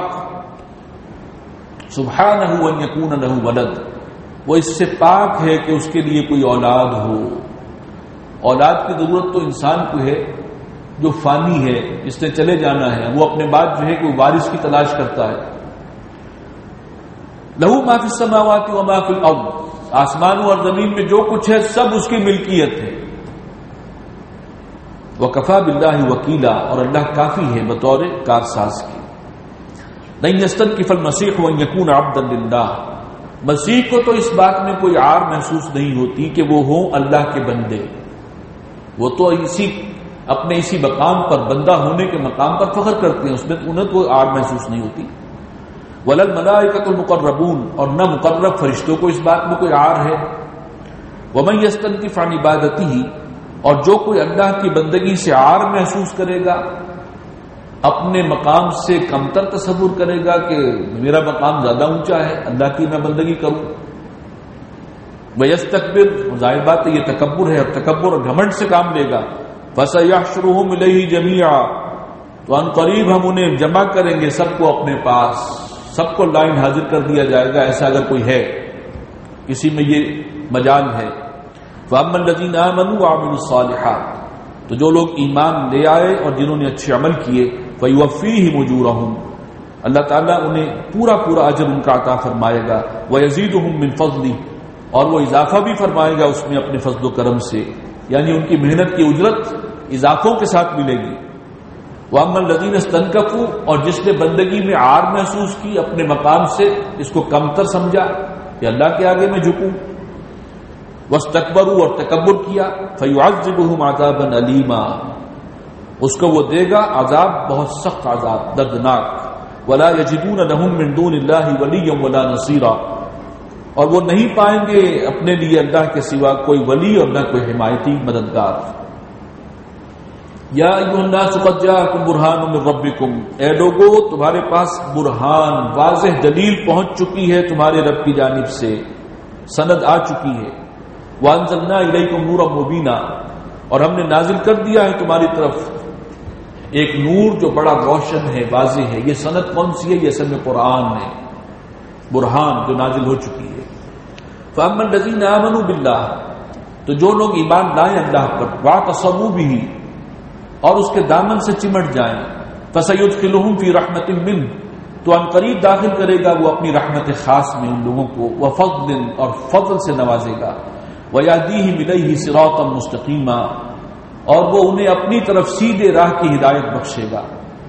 سبحانہ ان یکون لہ ولد، وہ اس سے پاک ہے کہ اس کے لیے کوئی اولاد ہو، اولاد کی ضرورت تو انسان کو ہے جو فانی ہے، جس نے چلے جانا ہے، وہ اپنے بعد جو ہے کہ وارث کی تلاش کرتا ہے. لہو ما فی السماوات و ما فی الارض، آسمانوں اور زمین میں جو کچھ ہے سب اس کی ملکیت ہے. وکفا باللہ وکیلا، اور اللہ کافی ہے بطور کارساز کی. لن یستنکف المسیح ان یکون عبدا للہ، مسیح کو تو اس بات میں کوئی عار محسوس نہیں ہوتی کہ وہ ہوں اللہ کے بندے. وہ تو اسی اپنے اسی مقام پر، بندہ ہونے کے مقام پر فخر کرتے ہیں، اس میں انہیں کوئی عار محسوس نہیں ہوتی. ولا الملائکۃ المقربون، اور نہ مقرب فرشتوں کو اس بات میں کوئی عار ہے. ومن یستنکف عن عبادتہ، اور جو کوئی اللہ کی بندگی سے عار محسوس کرے گا، اپنے مقام سے کمتر تصور کرے گا کہ میرا مقام زیادہ اونچا ہے، اللہ کی میں بندگی کروں. ویستکبر، ظاہر بات ہے یہ تکبر ہے، اور تکبر اور گھمنڈ سے کام لے گا. فسیحشرهم الیہ جمیعا، تو ان قریب ہم انہیں جمع کریں گے سب کو اپنے پاس، سب کو لائن حاضر کر دیا جائے گا، ایسا اگر کوئی ہے کسی میں یہ مجال ہے. فاما الذین آمنوا وعملوا الصالحات، تو جو لوگ ایمان لے آئے اور جنہوں نے اچھے عمل کیے، فیوفیہم اجورہم، اللہ تعالیٰ انہیں پورا پورا اجر ان کا عطا فرمائے گا. ویزیدہم من فضلہ، اور وہ اضافہ بھی فرمائے گا اس میں اپنے فضل و کرم سے، یعنی ان کی محنت کی اجرت اضافوں کے ساتھ ملے گی. وَأَمَّا الَّذِينَ اسْتَنكَفُوا، اور جس نے بندگی میں عار محسوس کی اپنے مقام سے، اس کو کمتر سمجھا کہ اللہ کے آگے میں جھکوں، وَاسْتَكْبَرُوا، اور تکبر کیا، فَيُعَذِّبُهُمْ عَذَابًا أَلِيمًا، اس کو وہ دے گا عذاب بہت سخت، عذاب دردناک. وَلَا يَجِدُونَ لَهُم مِّن دُونِ اللَّهِ وَلِيًّا وَلَا نَصِيرًا، اور وہ نہیں پائیں گے اپنے لیے اللہ کے سوا کوئی ولی اور نہ کوئی حمایتی مددگار. یا ایھا الناس قد جاءکم برہان من ربکم، اے لوگو تمہارے پاس برہان، واضح دلیل پہنچ چکی ہے تمہارے رب کی جانب سے، سند آ چکی ہے. وانزلنا الیکم نورا مبینا، اور ہم نے نازل کر دیا ہے تمہاری طرف ایک نور جو بڑا روشن ہے، واضح ہے. یہ سند کون سی ہے؟ یہ اصل میں قرآن ہے، برہان جو نازل ہو چکی ہے. فاما الذین آمنوا باللہ، تو جو لوگ ایمان لائیں اللہ پر، واعتصموا بہ، اور اس کے دامن سے چمٹ جائیں، فسیدخلہم فی رحمت منہ، تو ان قریب داخل کرے گا وہ اپنی رحمت خاص میں ان لوگوں کو، وفضل، اور فضل سے نوازے گا. ویہدیہم الیہ صراطا مستقیما، اور وہ انہیں اپنی طرف سیدھے راہ کی ہدایت بخشے گا.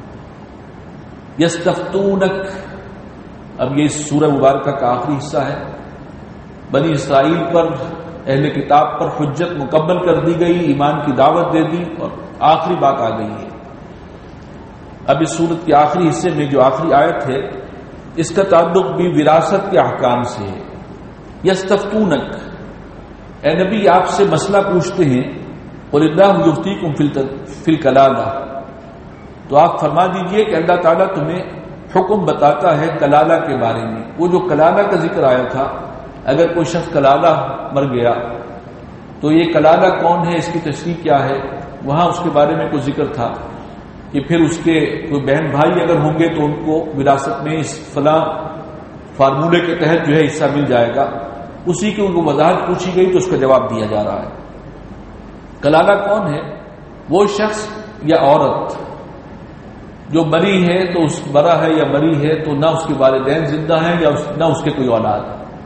یستفتونک، اب یہ سورہ مبارکہ کا آخری حصہ ہے. بنی اسرائیل پر، اہل کتاب پر حجت مکمل کر دی گئی، ایمان کی دعوت دے دی، اور آخری بات آ گئی ہے. اب اس سورت کے آخری حصے میں جو آخری آیت ہے، اس کا تعلق بھی وراثت کے احکام سے ہے. یستفتونک، اے نبی آپ سے مسئلہ پوچھتے ہیں. قل اللہ یفتیکم فی الکلالہ، تو آپ فرما دیجئے کہ اللہ تعالیٰ تمہیں حکم بتاتا ہے کلالہ کے بارے میں. وہ جو کلالہ کا ذکر آیا تھا، اگر کوئی شخص کلالہ مر گیا تو یہ کلالہ کون ہے، اس کی تشریح کیا ہے، وہاں اس کے بارے میں کوئی ذکر تھا کہ پھر اس کے کوئی بہن بھائی اگر ہوں گے تو ان کو وراثت میں اس فلاں فارمولے کے تحت جو ہے حصہ مل جائے گا. اسی کی ان کو وضاحت پوچھی گئی تو اس کا جواب دیا جا رہا ہے. کلالہ کون ہے؟ وہ شخص یا عورت جو مری ہے تو اس مرا ہے یا مری ہے تو نہ اس کے والدین زندہ ہیں یا نہ اس کے کوئی اولاد،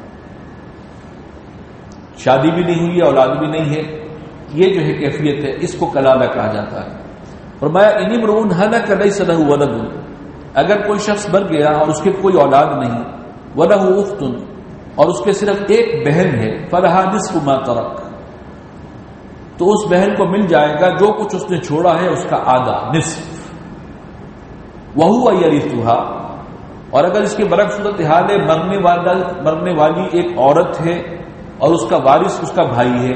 شادی بھی نہیں ہوئی، اولاد بھی نہیں ہے. یہ جو ہے کیفیت ہے، اس کو کلالہ کہا جاتا ہے. فرمایا ان امرؤ هلك ليس له ولد، اگر کوئی شخص مر گیا اور اس کے کوئی اولاد نہیں، وله اخت، اور اس کے صرف ایک بہن ہے، فلها نصف ما ترك، تو اس بہن کو مل جائے گا جو کچھ اس نے چھوڑا ہے اس کا آدھا، نصف. وهو يرثها، اور اگر اس کے برعکس صورتحال ہے، مرنے والا مرنے والی ایک عورت ہے اور اس کا وارث اس کا بھائی ہے.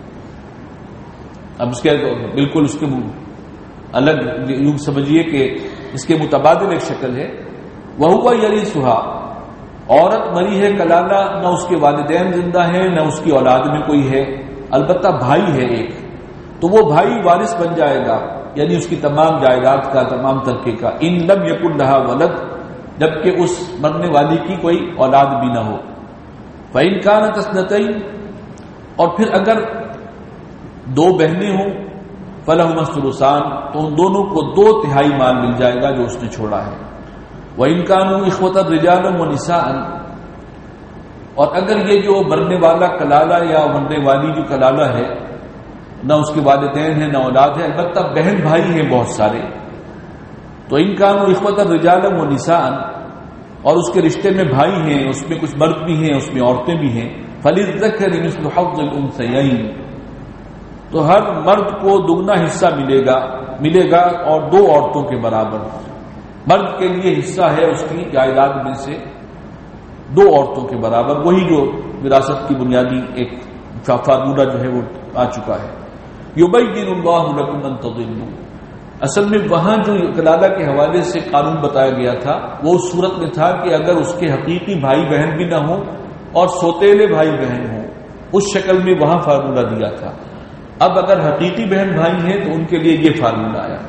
اب اس کے بالکل اس کے الگ یوں سمجھیے کہ اس کے متبادل ایک شکل ہے. وَهُوَ يَرِثُهَا، عورت مری ہے کلالہ، نہ اس کے والدین زندہ ہیں نہ اس کی اولاد میں کوئی ہے، البتہ بھائی ہے ایک، تو وہ بھائی وارث بن جائے گا، یعنی اس کی تمام جائیداد کا، تمام ترکے کا. ان لم یکن لها ولد، جبکہ اس مرنے والی کی کوئی اولاد بھی نہ ہو. فَإِنْ كَانَتْ اثْنَتَيْنِ، اور پھر اگر دو بہنیں ہوں فلہما الثلثان، تو ان دونوں کو دو تہائی مال مل جائے گا جو اس نے چھوڑا ہے. وَإِن كَانُوا إِخْوَةً رِجَالًا وَنِسَاءً، اور اگر یہ جو مرنے والا کلالہ یا مرنے والی جو کلالہ ہے نہ اس کے والدین ہیں نہ اولاد ہے، البتہ بہن بھائی ہیں بہت سارے، تو ان كانوا إِخْوَةً رِجَالًا وَنِسَاءً، اور اس کے رشتے میں بھائی ہیں، اس میں کچھ مرد بھی ہیں، اس میں عورتیں بھی ہیں، فَلِلذَّكَرِ مِثْلُ حَظِّ الْأُنثَيَيْنِ، تو ہر مرد کو دگنا حصہ ملے گا ملے گا اور دو عورتوں کے برابر. مرد کے لیے حصہ ہے اس کی جائیداد میں سے دو عورتوں کے برابر، وہی جو وراثت کی بنیادی ایک فارمولہ جو ہے وہ آ چکا ہے. یبین اللہ لکم ان تضلوا، اصل میں وہاں جو کلالہ کے حوالے سے قانون بتایا گیا تھا وہ اس صورت میں تھا کہ اگر اس کے حقیقی بھائی بہن بھی نہ ہوں اور سوتیلے بھائی بہن ہوں، اس شکل میں وہاں فارمولہ دیا تھا. اب اگر حقیقی بہن بھائی ہیں تو ان کے لیے یہ فارمولہ آیا.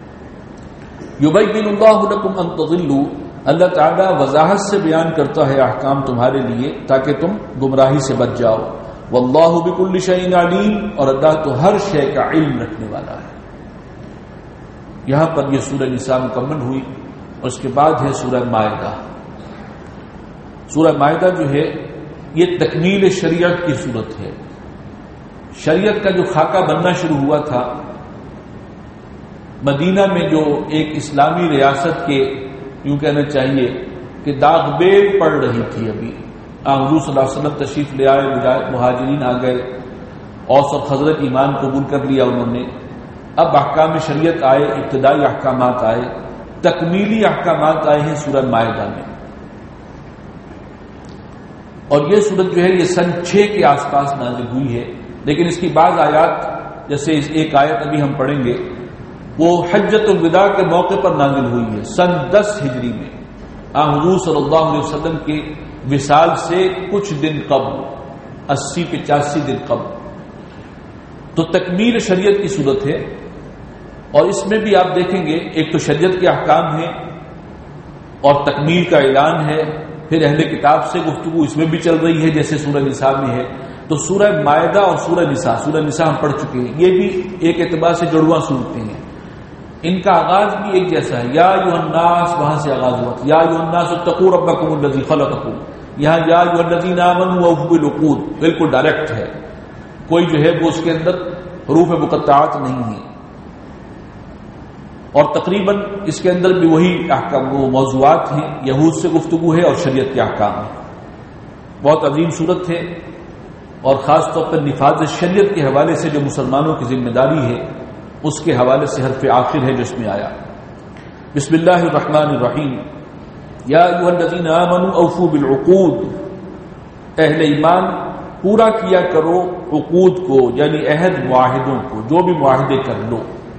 یبین اللہ لکم ان تضلوا، اللہ تعالیٰ وضاحت سے بیان کرتا ہے احکام تمہارے لیے تاکہ تم گمراہی سے بچ جاؤ. واللہ بکل شیء علیم، اور اللہ تو ہر شے کا علم رکھنے والا ہے. یہاں پر یہ سورہ نساء مکمل ہوئی اور اس کے بعد ہے سورہ مائدہ. سورہ مائدہ جو ہے یہ تکمیل شریعت کی صورت ہے. شریعت کا جو خاکہ بننا شروع ہوا تھا مدینہ میں، جو ایک اسلامی ریاست کے یوں کہنا چاہیے کہ داغ بیل پڑ رہی تھی. ابھی حضور صلی اللہ علیہ وسلم تشریف لے آئے، مہاجرین آ گئے، اوس اور خزرج ایمان قبول کر لیا انہوں نے. اب احکام شریعت آئے، ابتدائی احکامات آئے، تکمیلی احکامات آئے ہیں سورہ مائدہ میں. اور یہ سورت جو ہے یہ سن چھ کے آس پاس نازل ہوئی ہے، لیکن اس کی بعض آیات جیسے ایک آیت ابھی ہم پڑھیں گے وہ حجۃ الوداع کے موقع پر نازل ہوئی ہے سن دس ہجری میں، آن حضور صلی اللہ علیہ وسلم کے وصال سے کچھ دن قبل، اسی پچاسی دن قبل. تو تکمیل شریعت کی صورت ہے. اور اس میں بھی آپ دیکھیں گے ایک تو شریعت کے احکام ہیں اور تکمیل کا اعلان ہے، پھر اہل کتاب سے گفتگو اس میں بھی چل رہی ہے جیسے سورہ نساء میں ہے. تو سورہ مائدہ اور سورہ نساء سورہ نساء ہم پڑھ چکے ہیں، یہ بھی ایک اعتبار سے جڑواں صورتیں ہیں. ان کا آغاز بھی ایک جیسا ہے، یا ایھا الناس وہاں سے آغاز ہوا، یا ایھا الناس اتقوا ربکم الذی خلقکم. یہاں یا ایھا الذین آمنوا اوفوا بالعقود بالکل ڈائریکٹ ہے، کوئی جو ہے وہ اس کے اندر حروف مقطعات نہیں ہیں. اور تقریباً اس کے اندر بھی وہی احکام وہ موضوعات ہیں، یہود سے گفتگو ہے اور شریعت کے احکام ہیں. بہت عظیم صورت ہے اور خاص طور پر نفاذ شریعت کے حوالے سے جو مسلمانوں کی ذمہ داری ہے اس کے حوالے سے حرف آخر ہے جو اس میں آیا. بسم اللہ الرحمن الرحیم. یا ایھا الذین آمنوا اوفوا بالعقود، اہل ایمان پورا کیا کرو عقود کو، یعنی عہد معاہدوں کو، جو بھی معاہدے کر لو.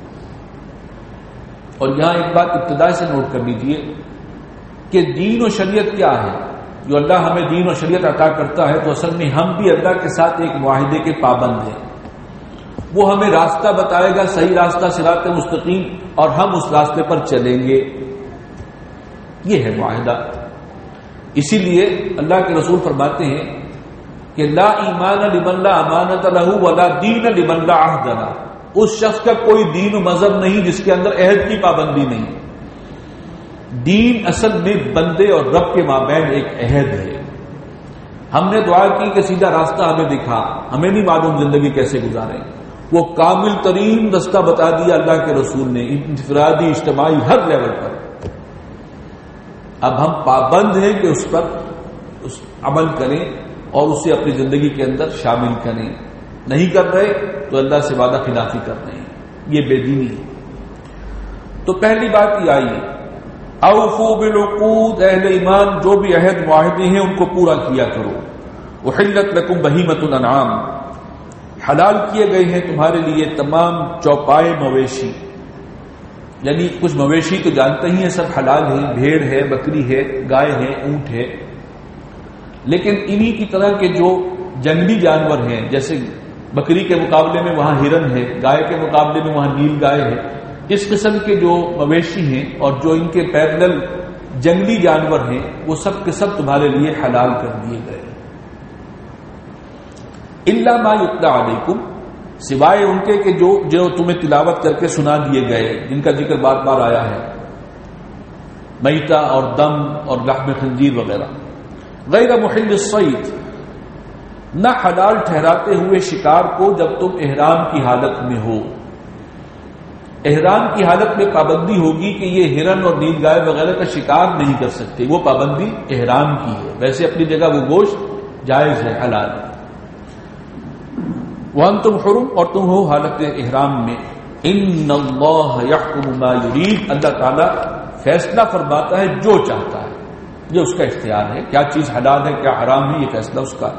اور یہاں ایک بات ابتدا سے نوٹ کر لیجیے کہ دین و شریعت کیا ہے. جو اللہ ہمیں دین و شریعت عطا کرتا ہے تو اصل میں ہم بھی اللہ کے ساتھ ایک معاہدے کے پابند ہیں. وہ ہمیں راستہ بتائے گا، صحیح راستہ صراط مستقیم، اور ہم اس راستے پر چلیں گے. یہ ہے معاہدہ. اسی لیے اللہ کے رسول فرماتے ہیں کہ لا ایمان لمن لا امانت لہ ولا دین لمن لا عہد لہ. اس شخص کا کوئی دین و مذہب نہیں جس کے اندر عہد کی پابندی نہیں. دین اصل میں بندے اور رب کے مابین ایک عہد ہے. ہم نے دعا کی کہ سیدھا راستہ ہمیں دکھا، ہمیں نہیں معلوم زندگی کیسے گزاریں. وہ کامل ترین راستہ بتا دیا اللہ کے رسول نے، انفرادی اجتماعی ہر لیول پر. اب ہم پابند ہیں کہ اس پر اس عمل کریں اور اسے اپنی زندگی کے اندر شامل کریں. نہیں کر رہے تو اللہ سے وعدہ خلافی کر رہے ہیں، یہ بے دینی ہے. تو پہلی بات یہ آئی اوفوا بالعقود، اہل ایمان جو بھی عہد معاہدے ہیں ان کو پورا کیا کرو. احلت لکم بہیمۃ الانعام، حلال کیے گئے ہیں تمہارے لیے تمام چوپائے مویشی. یعنی کچھ مویشی تو جانتے ہی ہیں سب حلال ہیں، بھیڑ ہے، بکری ہے، گائے ہے، اونٹ ہے. لیکن انہی کی طرح کے جو جنگلی جانور ہیں، جیسے بکری کے مقابلے میں وہاں ہرن ہے، گائے کے مقابلے میں وہاں نیل گائے ہے، اس قسم کے جو مویشی ہیں اور جو ان کے پیرلل جنگلی جانور ہیں وہ سب کے سب تمہارے لیے حلال کر دیے گئے. الا ما یتلی علیکم، سوائے ان کے کہ جو جو تمہیں تلاوت کر کے سنا دیے گئے، جن کا ذکر بار بار آیا ہے، میتہ اور دم اور لحم خنزیر وغیرہ. غیر محل الصید، نہ حلال ٹھہراتے ہوئے شکار کو جب تم احرام کی حالت میں ہو. احرام کی حالت میں پابندی ہوگی کہ یہ ہرن اور نیل گائے وغیرہ کا شکار نہیں کر سکتے، وہ پابندی احرام کی ہے. ویسے اپنی جگہ وہ گوشت جائز ہے، حلال ہے. وانتم حرم، اور تم ہو حالت احرام میں. ان اللہ یحکم ما یرید، اللہ تعالی فیصلہ فرماتا ہے جو چاہتا ہے، یہ اس کا اختیار ہے، کیا چیز حلال ہے کیا حرام ہے، یہ فیصلہ اس کا.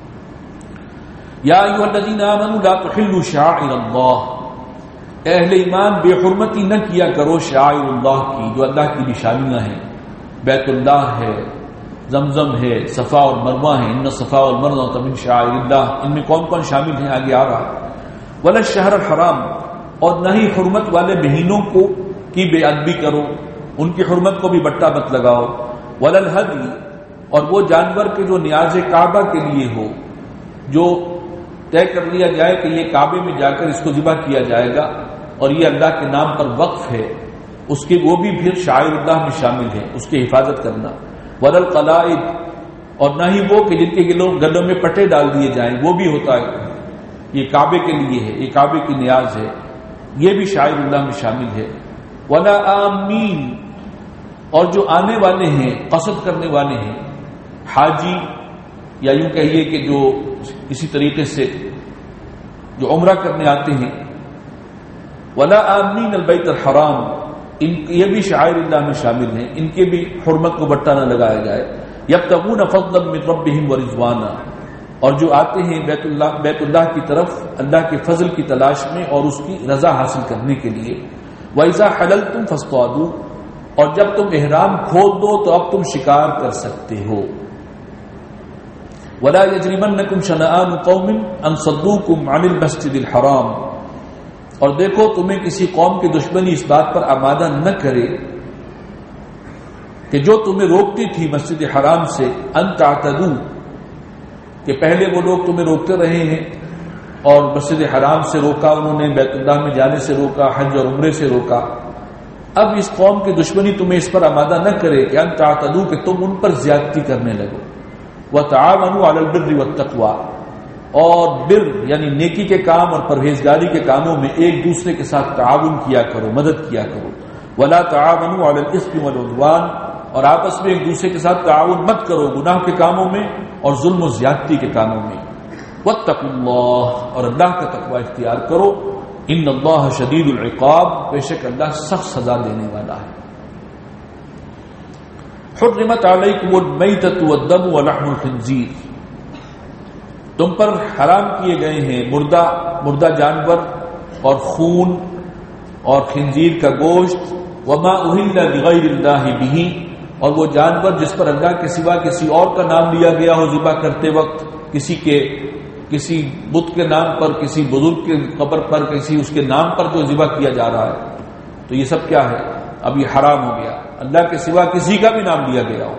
یا ایھا الذین آمنوا لا تحلوا شعائر اللہ، اہل ایمان بے حرمتی نہ کیا کرو شعائر اللہ کی، جو اللہ کی نشانیاں ہیں. بیت اللہ ہے، زمزم ہے، صفا اور مروہ ہے. ان صفا والمروہ من شعائر اللہ، ان میں کون کون شامل ہیں آگے آ رہا. ولا الشہر الحرام، اور نہ ہی حرمت والے مہینوں کو کی بے ادبی کرو، ان کی حرمت کو بھی بٹا مت لگاؤ. ولا الہدی، اور وہ جانور کے جو نیاز کعبہ کے لیے ہو، جو طے کر لیا جائے کہ یہ کعبے میں جا کر اس کو ذبح کیا جائے گا اور یہ اللہ کے نام پر وقف ہے، اس کے وہ بھی پھر شعائر اللہ میں شامل ہے، اس کی حفاظت کرنا. ولا القلائد، اور نہ ہی وہ کہ جن کے گلوں گلوں میں پٹے ڈال دیے جائیں، وہ بھی ہوتا ہے، یہ کعبے کے لیے ہے، یہ کعبے کی نیاز ہے، یہ بھی شعائر اللہ میں شامل ہے. ولا آمین، اور جو آنے والے ہیں، قصد کرنے والے ہیں، حاجی، یا یوں کہیے کہ جو اسی طریقے سے جو عمرہ کرنے آتے ہیں. ولا آمین البیت الحرام، ان یہ بھی شعائر اللہ میں شامل ہیں، ان کے بھی حرمت کو بٹا نہ لگایا جائے. یبتغون فضلا من ربهم ورضوانا، اور جو آتے ہیں بیت اللہ بیت اللہ کی طرف اللہ کے فضل کی تلاش میں اور اس کی رضا حاصل کرنے کے لیے. وَإِذَا حَلَلْتُمْ فَاصْطَادُوا، اور جب تم احرام کھول دو تو اب تم شکار کر سکتے ہو. وَلَا يَجْرِمَنَّكُمْ شَنَآنُ قَوْمٍ أَن صَدُّوكُمْ عَنِ الْمَسْجِدِ الْحَرَامِ، اور دیکھو تمہیں کسی قوم کی دشمنی اس بات پر آمادہ نہ کرے کہ جو تمہیں روکتی تھی مسجد حرام سے، ان تعتدوا، کہ پہلے وہ لوگ تمہیں روکتے رہے ہیں اور مسجد حرام سے روکا انہوں نے، بیت اللہ میں جانے سے روکا، حج اور عمرے سے روکا. اب اس قوم کی دشمنی تمہیں اس پر آمادہ نہ کرے کہ ان تعتدوا، کہ تم ان پر زیادتی کرنے لگو. وتعاونوا علی البر والتقوی، اور بر یعنی نیکی کے کام اور پرہیزگاری کے کاموں میں ایک دوسرے کے ساتھ تعاون کیا کرو، مدد کیا کرو. ولا تعاونوا علی الاثم والعدوان، اور آپس میں ایک دوسرے کے ساتھ تعاون مت کرو گناہ کے کاموں میں اور ظلم و زیادتی کے کاموں میں. واتقوا اللہ، اور اللہ کا تقوی اختیار کرو. ان اللہ شدید العقاب، بے شک اللہ سخت سزا دینے والا ہے. حرمت علیکم المیتۃ والدم ولحم الخنزیر، تم پر حرام کیے گئے ہیں مردہ مردہ جانور اور خون اور خنزیر کا گوشت. وما اہل لغیر اللہ بہ، اور وہ جانور جس پر اللہ کے سوا کسی اور کا نام لیا گیا ہو ذبح کرتے وقت، کسی کے کسی بت کے نام پر، کسی بزرگ کے قبر پر، کسی اس کے نام پر جو ذبح کیا جا رہا ہے، تو یہ سب کیا ہے؟ اب یہ حرام ہو گیا، اللہ کے سوا کسی کا بھی نام لیا گیا ہو.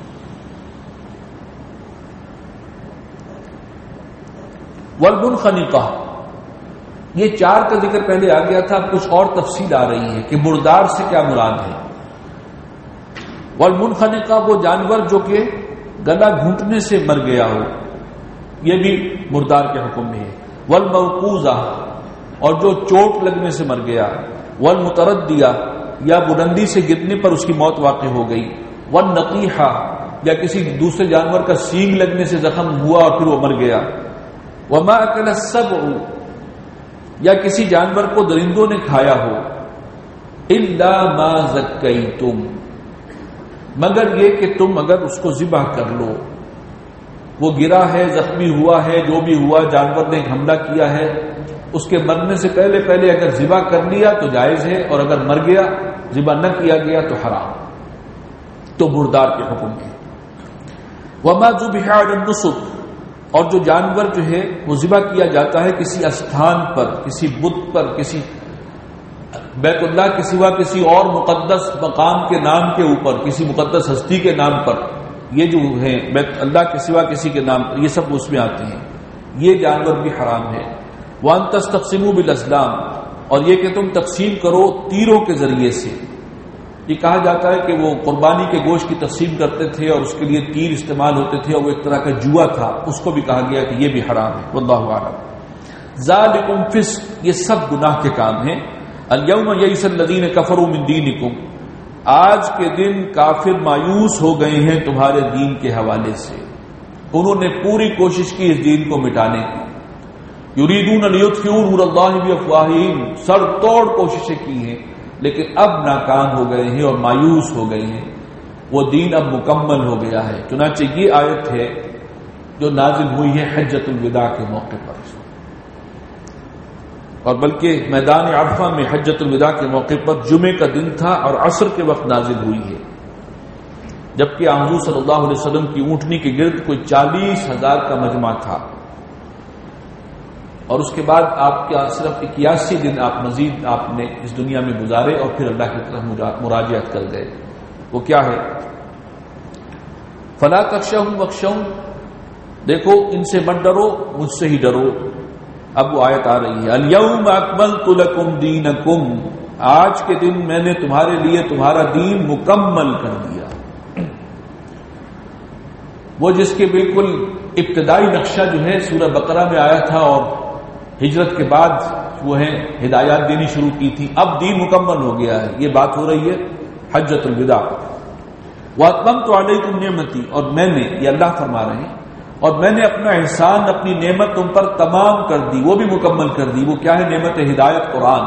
والمنخنقہ، یہ چار کا ذکر پہلے آ گیا تھا، اب کچھ اور تفصیل آ رہی ہے کہ مردار سے کیا مراد ہے. والمنخنقہ، وہ جانور جو کہ گلا گھونٹنے سے مر گیا ہو، یہ بھی مردار کے حکم میں ہے. والموقوذہ، اور جو چوٹ لگنے سے مر گیا. والمتردیہ، یا بلندی سے گرنے پر اس کی موت واقع ہو گئی. والنقیحہ، یا کسی دوسرے جانور کا سینگ لگنے سے زخم ہوا اور پھر وہ مر گیا. وما اکل السبع، یا کسی جانور کو درندوں نے کھایا ہو. الا ما زکیتم، مگر یہ کہ تم اگر اس کو ذبح کر لو، وہ گرا ہے، زخمی ہوا ہے، جو بھی ہوا، جانور نے حملہ کیا ہے، اس کے مرنے سے پہلے پہلے اگر ذبح کر لیا تو جائز ہے، اور اگر مر گیا ذبح نہ کیا گیا تو حرام، تو مردار کے حکم میں. وما ذبح علی النصب، اور جو جانور جو ہے وہ ذبح کیا جاتا ہے کسی استھان پر، کسی بت پر، کسی بیت اللہ کے سوا کسی اور مقدس مقام کے نام کے اوپر، کسی مقدس ہستی کے نام پر، یہ جو ہے بیت اللہ کے سوا کسی کے نام پر، یہ سب اس میں آتے ہیں، یہ جانور بھی حرام ہے. وَأَن تَسْتَقْسِمُوا بِالْأَزْلَامِ، اور یہ کہ تم تقسیم کرو تیروں کے ذریعے سے. یہ کہا جاتا ہے کہ وہ قربانی کے گوشت کی تقسیم کرتے تھے اور اس کے لیے تیر استعمال ہوتے تھے اور وہ ایک طرح کا جوا تھا، اس کو بھی کہا گیا کہ یہ بھی حرام ہے. واللہ اعلم. ذالکم فسق، یہ سب گناہ کے کام ہیں. الیوم یئس الذین کفروا من دینکم، آج کے دن کافر مایوس ہو گئے ہیں تمہارے دین کے حوالے سے. انہوں نے پوری کوشش کی اس دین کو مٹانے کی. یریدون لیطفئوا نور اللہ بافواہہم، سر توڑ کوششیں کی ہیں لیکن اب ناکام ہو گئے ہیں اور مایوس ہو گئے ہیں. وہ دین اب مکمل ہو گیا ہے. چنانچہ یہ آیت ہے جو نازل ہوئی ہے حجۃ الوداع کے موقع پر، اور بلکہ میدان عرفہ میں حجۃ الوداع کے موقع پر جمعے کا دن تھا اور عصر کے وقت نازل ہوئی ہے، جبکہ حضور صلی اللہ علیہ وسلم کی اونٹنی کے گرد کوئی چالیس ہزار کا مجمع تھا. اور اس کے بعد آپ کا صرف اکیاسی دن آپ مزید آپ نے اس دنیا میں گزارے اور پھر اللہ کی طرف مراجعت کر گئے. وہ کیا ہے؟ فلا تخشوہم واخشون، دیکھو ان سے مت ڈرو، مجھ سے ہی ڈرو. اب وہ آیت آ رہی ہے الیوم اکملت لکم دینکم، آج کے دن میں نے تمہارے لیے تمہارا دین مکمل کر دیا. وہ جس کے بالکل ابتدائی نقشہ جو ہے سورہ بقرہ میں آیا تھا اور ہجرت کے بعد وہ ہے ہدایات دینی شروع کی تھی، اب دین مکمل ہو گیا ہے. یہ بات ہو رہی ہے حجۃ الوداع. واتممت علیکم نعمتی، اور میں نے، یہ اللہ فرما رہے ہیں، اور میں نے اپنا احسان، اپنی نعمت تم پر تمام کر دی، وہ بھی مکمل کر دی. وہ کیا ہے؟ نعمت ہدایت قرآن.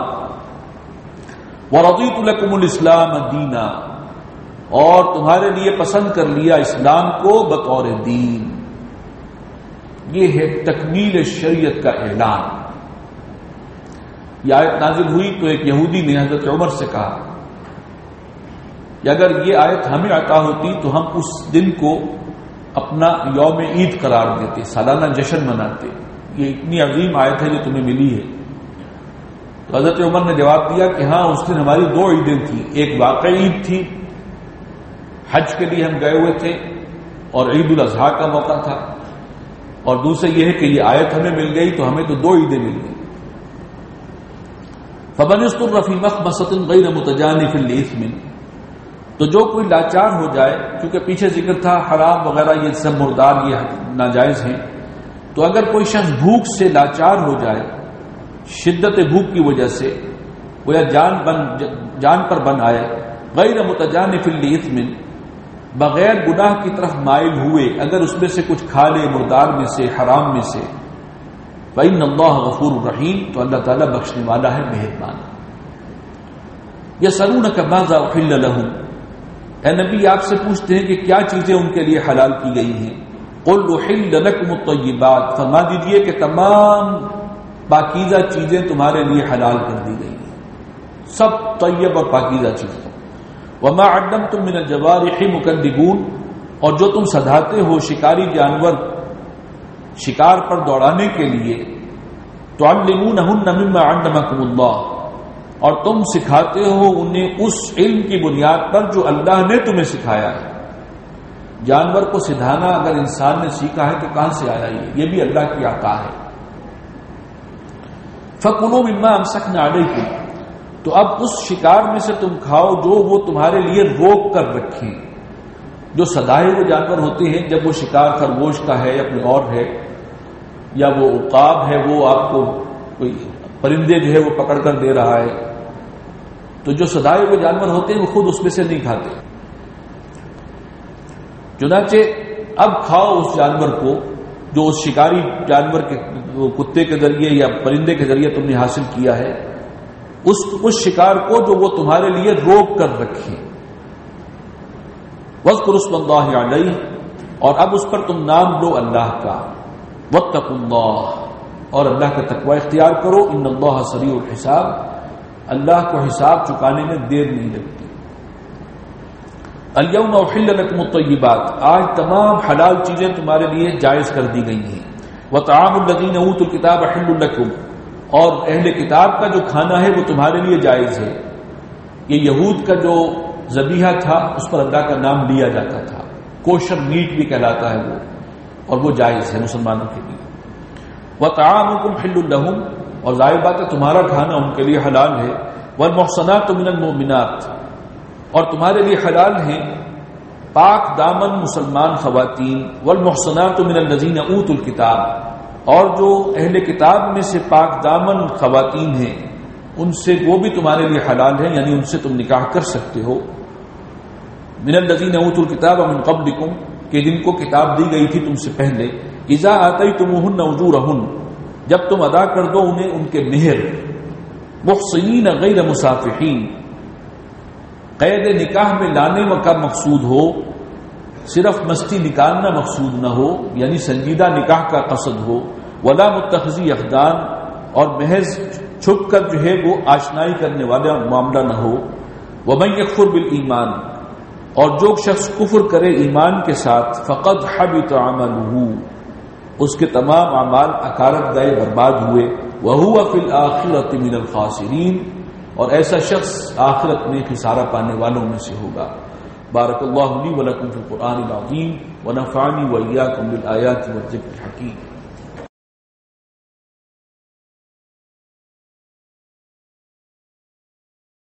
ورضیت لکم الاسلام دینا، اور تمہارے لیے پسند کر لیا اسلام کو بطور دین. یہ ہے تکمیل شریعت کا اعلان. یہ آیت نازل ہوئی تو ایک یہودی نے حضرت عمر سے کہا کہ اگر یہ آیت ہمیں عطا ہوتی تو ہم اس دن کو اپنا یوم عید قرار دیتے، سالانہ جشن مناتے. یہ اتنی عظیم آیت ہے جو تمہیں ملی ہے. تو حضرت عمر نے جواب دیا کہ ہاں، اس دن ہماری دو عیدیں تھیں، ایک واقعی عید تھی، حج کے لیے ہم گئے ہوئے تھے اور عید الاضحیٰ کا موقع تھا، اور دوسرے یہ ہے کہ یہ آیت ہمیں مل گئی تو ہمیں تو دو عیدیں مل گئی. فمن اضطر فی مخمصۃ غیر متجانف لإثم، تو جو کوئی لاچار ہو جائے، کیونکہ پیچھے ذکر تھا حرام وغیرہ یہ سب مردار یہ ناجائز ہیں، تو اگر کوئی شخص بھوک سے لاچار ہو جائے، شدت بھوک کی وجہ سے وہ یا جان بن جان پر بن آئے، غیر متجانف لإثم، بغیر گناہ کی طرف مائل ہوئے، اگر اس میں سے کچھ کھا لے مردار میں سے، حرام میں سے، فإن اللہ غفور رحیم، تو اللہ تعالیٰ بخشنے والا ہے، مہربان. یسألونک ماذا أحل لهم، اے نبی آپ سے پوچھتے ہیں کہ کیا چیزیں ان کے لیے حلال کی گئی ہیں. قل أحل لكم الطیبات، فرما دیجئے کہ تمام پاکیزہ چیزیں تمہارے لیے حلال کر دی گئی ہیں، سب طیب اور پاکیزہ چیزیں. وما علمتم من الجوارح مکذبون، اور جو تم سدھاتے ہو شکاری جانور شکار پر دوڑانے کے لیے، تعلمونہن مما علمکم اللہ، اور تم سکھاتے ہو انہیں اس علم کی بنیاد پر جو اللہ نے تمہیں سکھایا ہے. جانور کو سدھانا اگر انسان نے سیکھا ہے تو کہاں سے آیا؟ یہ یہ بھی اللہ کی عطا ہے. فَكُلُوا مِمَّا أَمْسَكْنَا عَلَيْكُمْ، تو اب اس شکار میں سے تم کھاؤ جو وہ تمہارے لیے روک کر رکھیں. جو سدائے ہوئے جانور ہوتے ہیں، جب وہ شکار خرگوش کا ہے یا کوئی اور ہے یا وہ عقاب ہے، وہ آپ کو کوئی پرندے جو ہے وہ پکڑ کر دے رہا ہے، تو جو سدائے ہوئے جانور ہوتے ہیں وہ خود اس میں سے نہیں کھاتے. چنانچہ اب کھاؤ اس جانور کو جو اس شکاری جانور کے کتے کے ذریعے یا پرندے کے ذریعے تم نے حاصل کیا ہے، اس اس شکار کو جو وہ تمہارے لیے روک کر رکھے. وَاذْكُرُوا اسْمَ اللَّهِ عَلَيْهِ، اور اب اس پر تم نام لو اللہ کا. وَاتَّقُوا اللَّهَ، اور اللہ کا تقوی اختیار کرو. ان اللہ سریع الحساب، اللہ کو حساب چکانے میں دیر نہیں لگتی. الیوم احل لکم الطیبات، آج تمام حلال چیزیں تمہارے لیے جائز کر دی گئی ہیں. وطعام الذین اوتوا الکتاب حل لکم، اور اہل کتاب کا جو کھانا ہے وہ تمہارے لیے جائز ہے. یہ یہود کا جو ذبیحہ تھا اس پر اللہ کا نام لیا جاتا تھا، کوشر میٹ بھی کہلاتا ہے وہ، اور وہ جائز ہے مسلمانوں کے لیے. وطعامکم حل لہم، اور ظاہر بات ہے تمہارا کھانا ان کے لیے حلال ہے، والمحصنات من المؤمنات، اور تمہارے لیے حلال ہیں پاک دامن مسلمان خواتین، والمحصنات من الذین اوتوا الکتاب، اور جو اہل کتاب میں سے پاک دامن خواتین ہیں ان سے وہ بھی تمہارے لیے حلال ہیں، یعنی ان سے تم نکاح کر سکتے ہو، من الذین اوتوا الکتاب من قبلکم، کہ جن کو کتاب دی گئی تھی تم سے پہلے، اذا آتیتموہن اجورہن، جب تم ادا کر دو انہیں ان کے مہر، محصنین غیر مصافحین، قید نکاح میں لانے کا مقصود ہو، صرف مستی نکالنا مقصود نہ ہو، یعنی سنجیدہ نکاح کا قصد ہو، ولا متخذی اخدان، اور محض چھپ کر جو ہے وہ آشنائی کرنے والا معاملہ نہ ہو، ومن یکفر بالایمان، اور جو شخص کفر کرے ایمان کے ساتھ، فقد حبط عملہ، اس کے تمام اعمال اکارت گئے، برباد ہوئے، وہو فی الآخرۃ من الخاسرین، اور ایسا شخص آخرت میں خسارہ پانے والوں میں سے ہوگا۔ بارک اللہ لی ولکم فی القرآن العظیم ونفعنی وإیاکم بالآیات والذکر الحکیم۔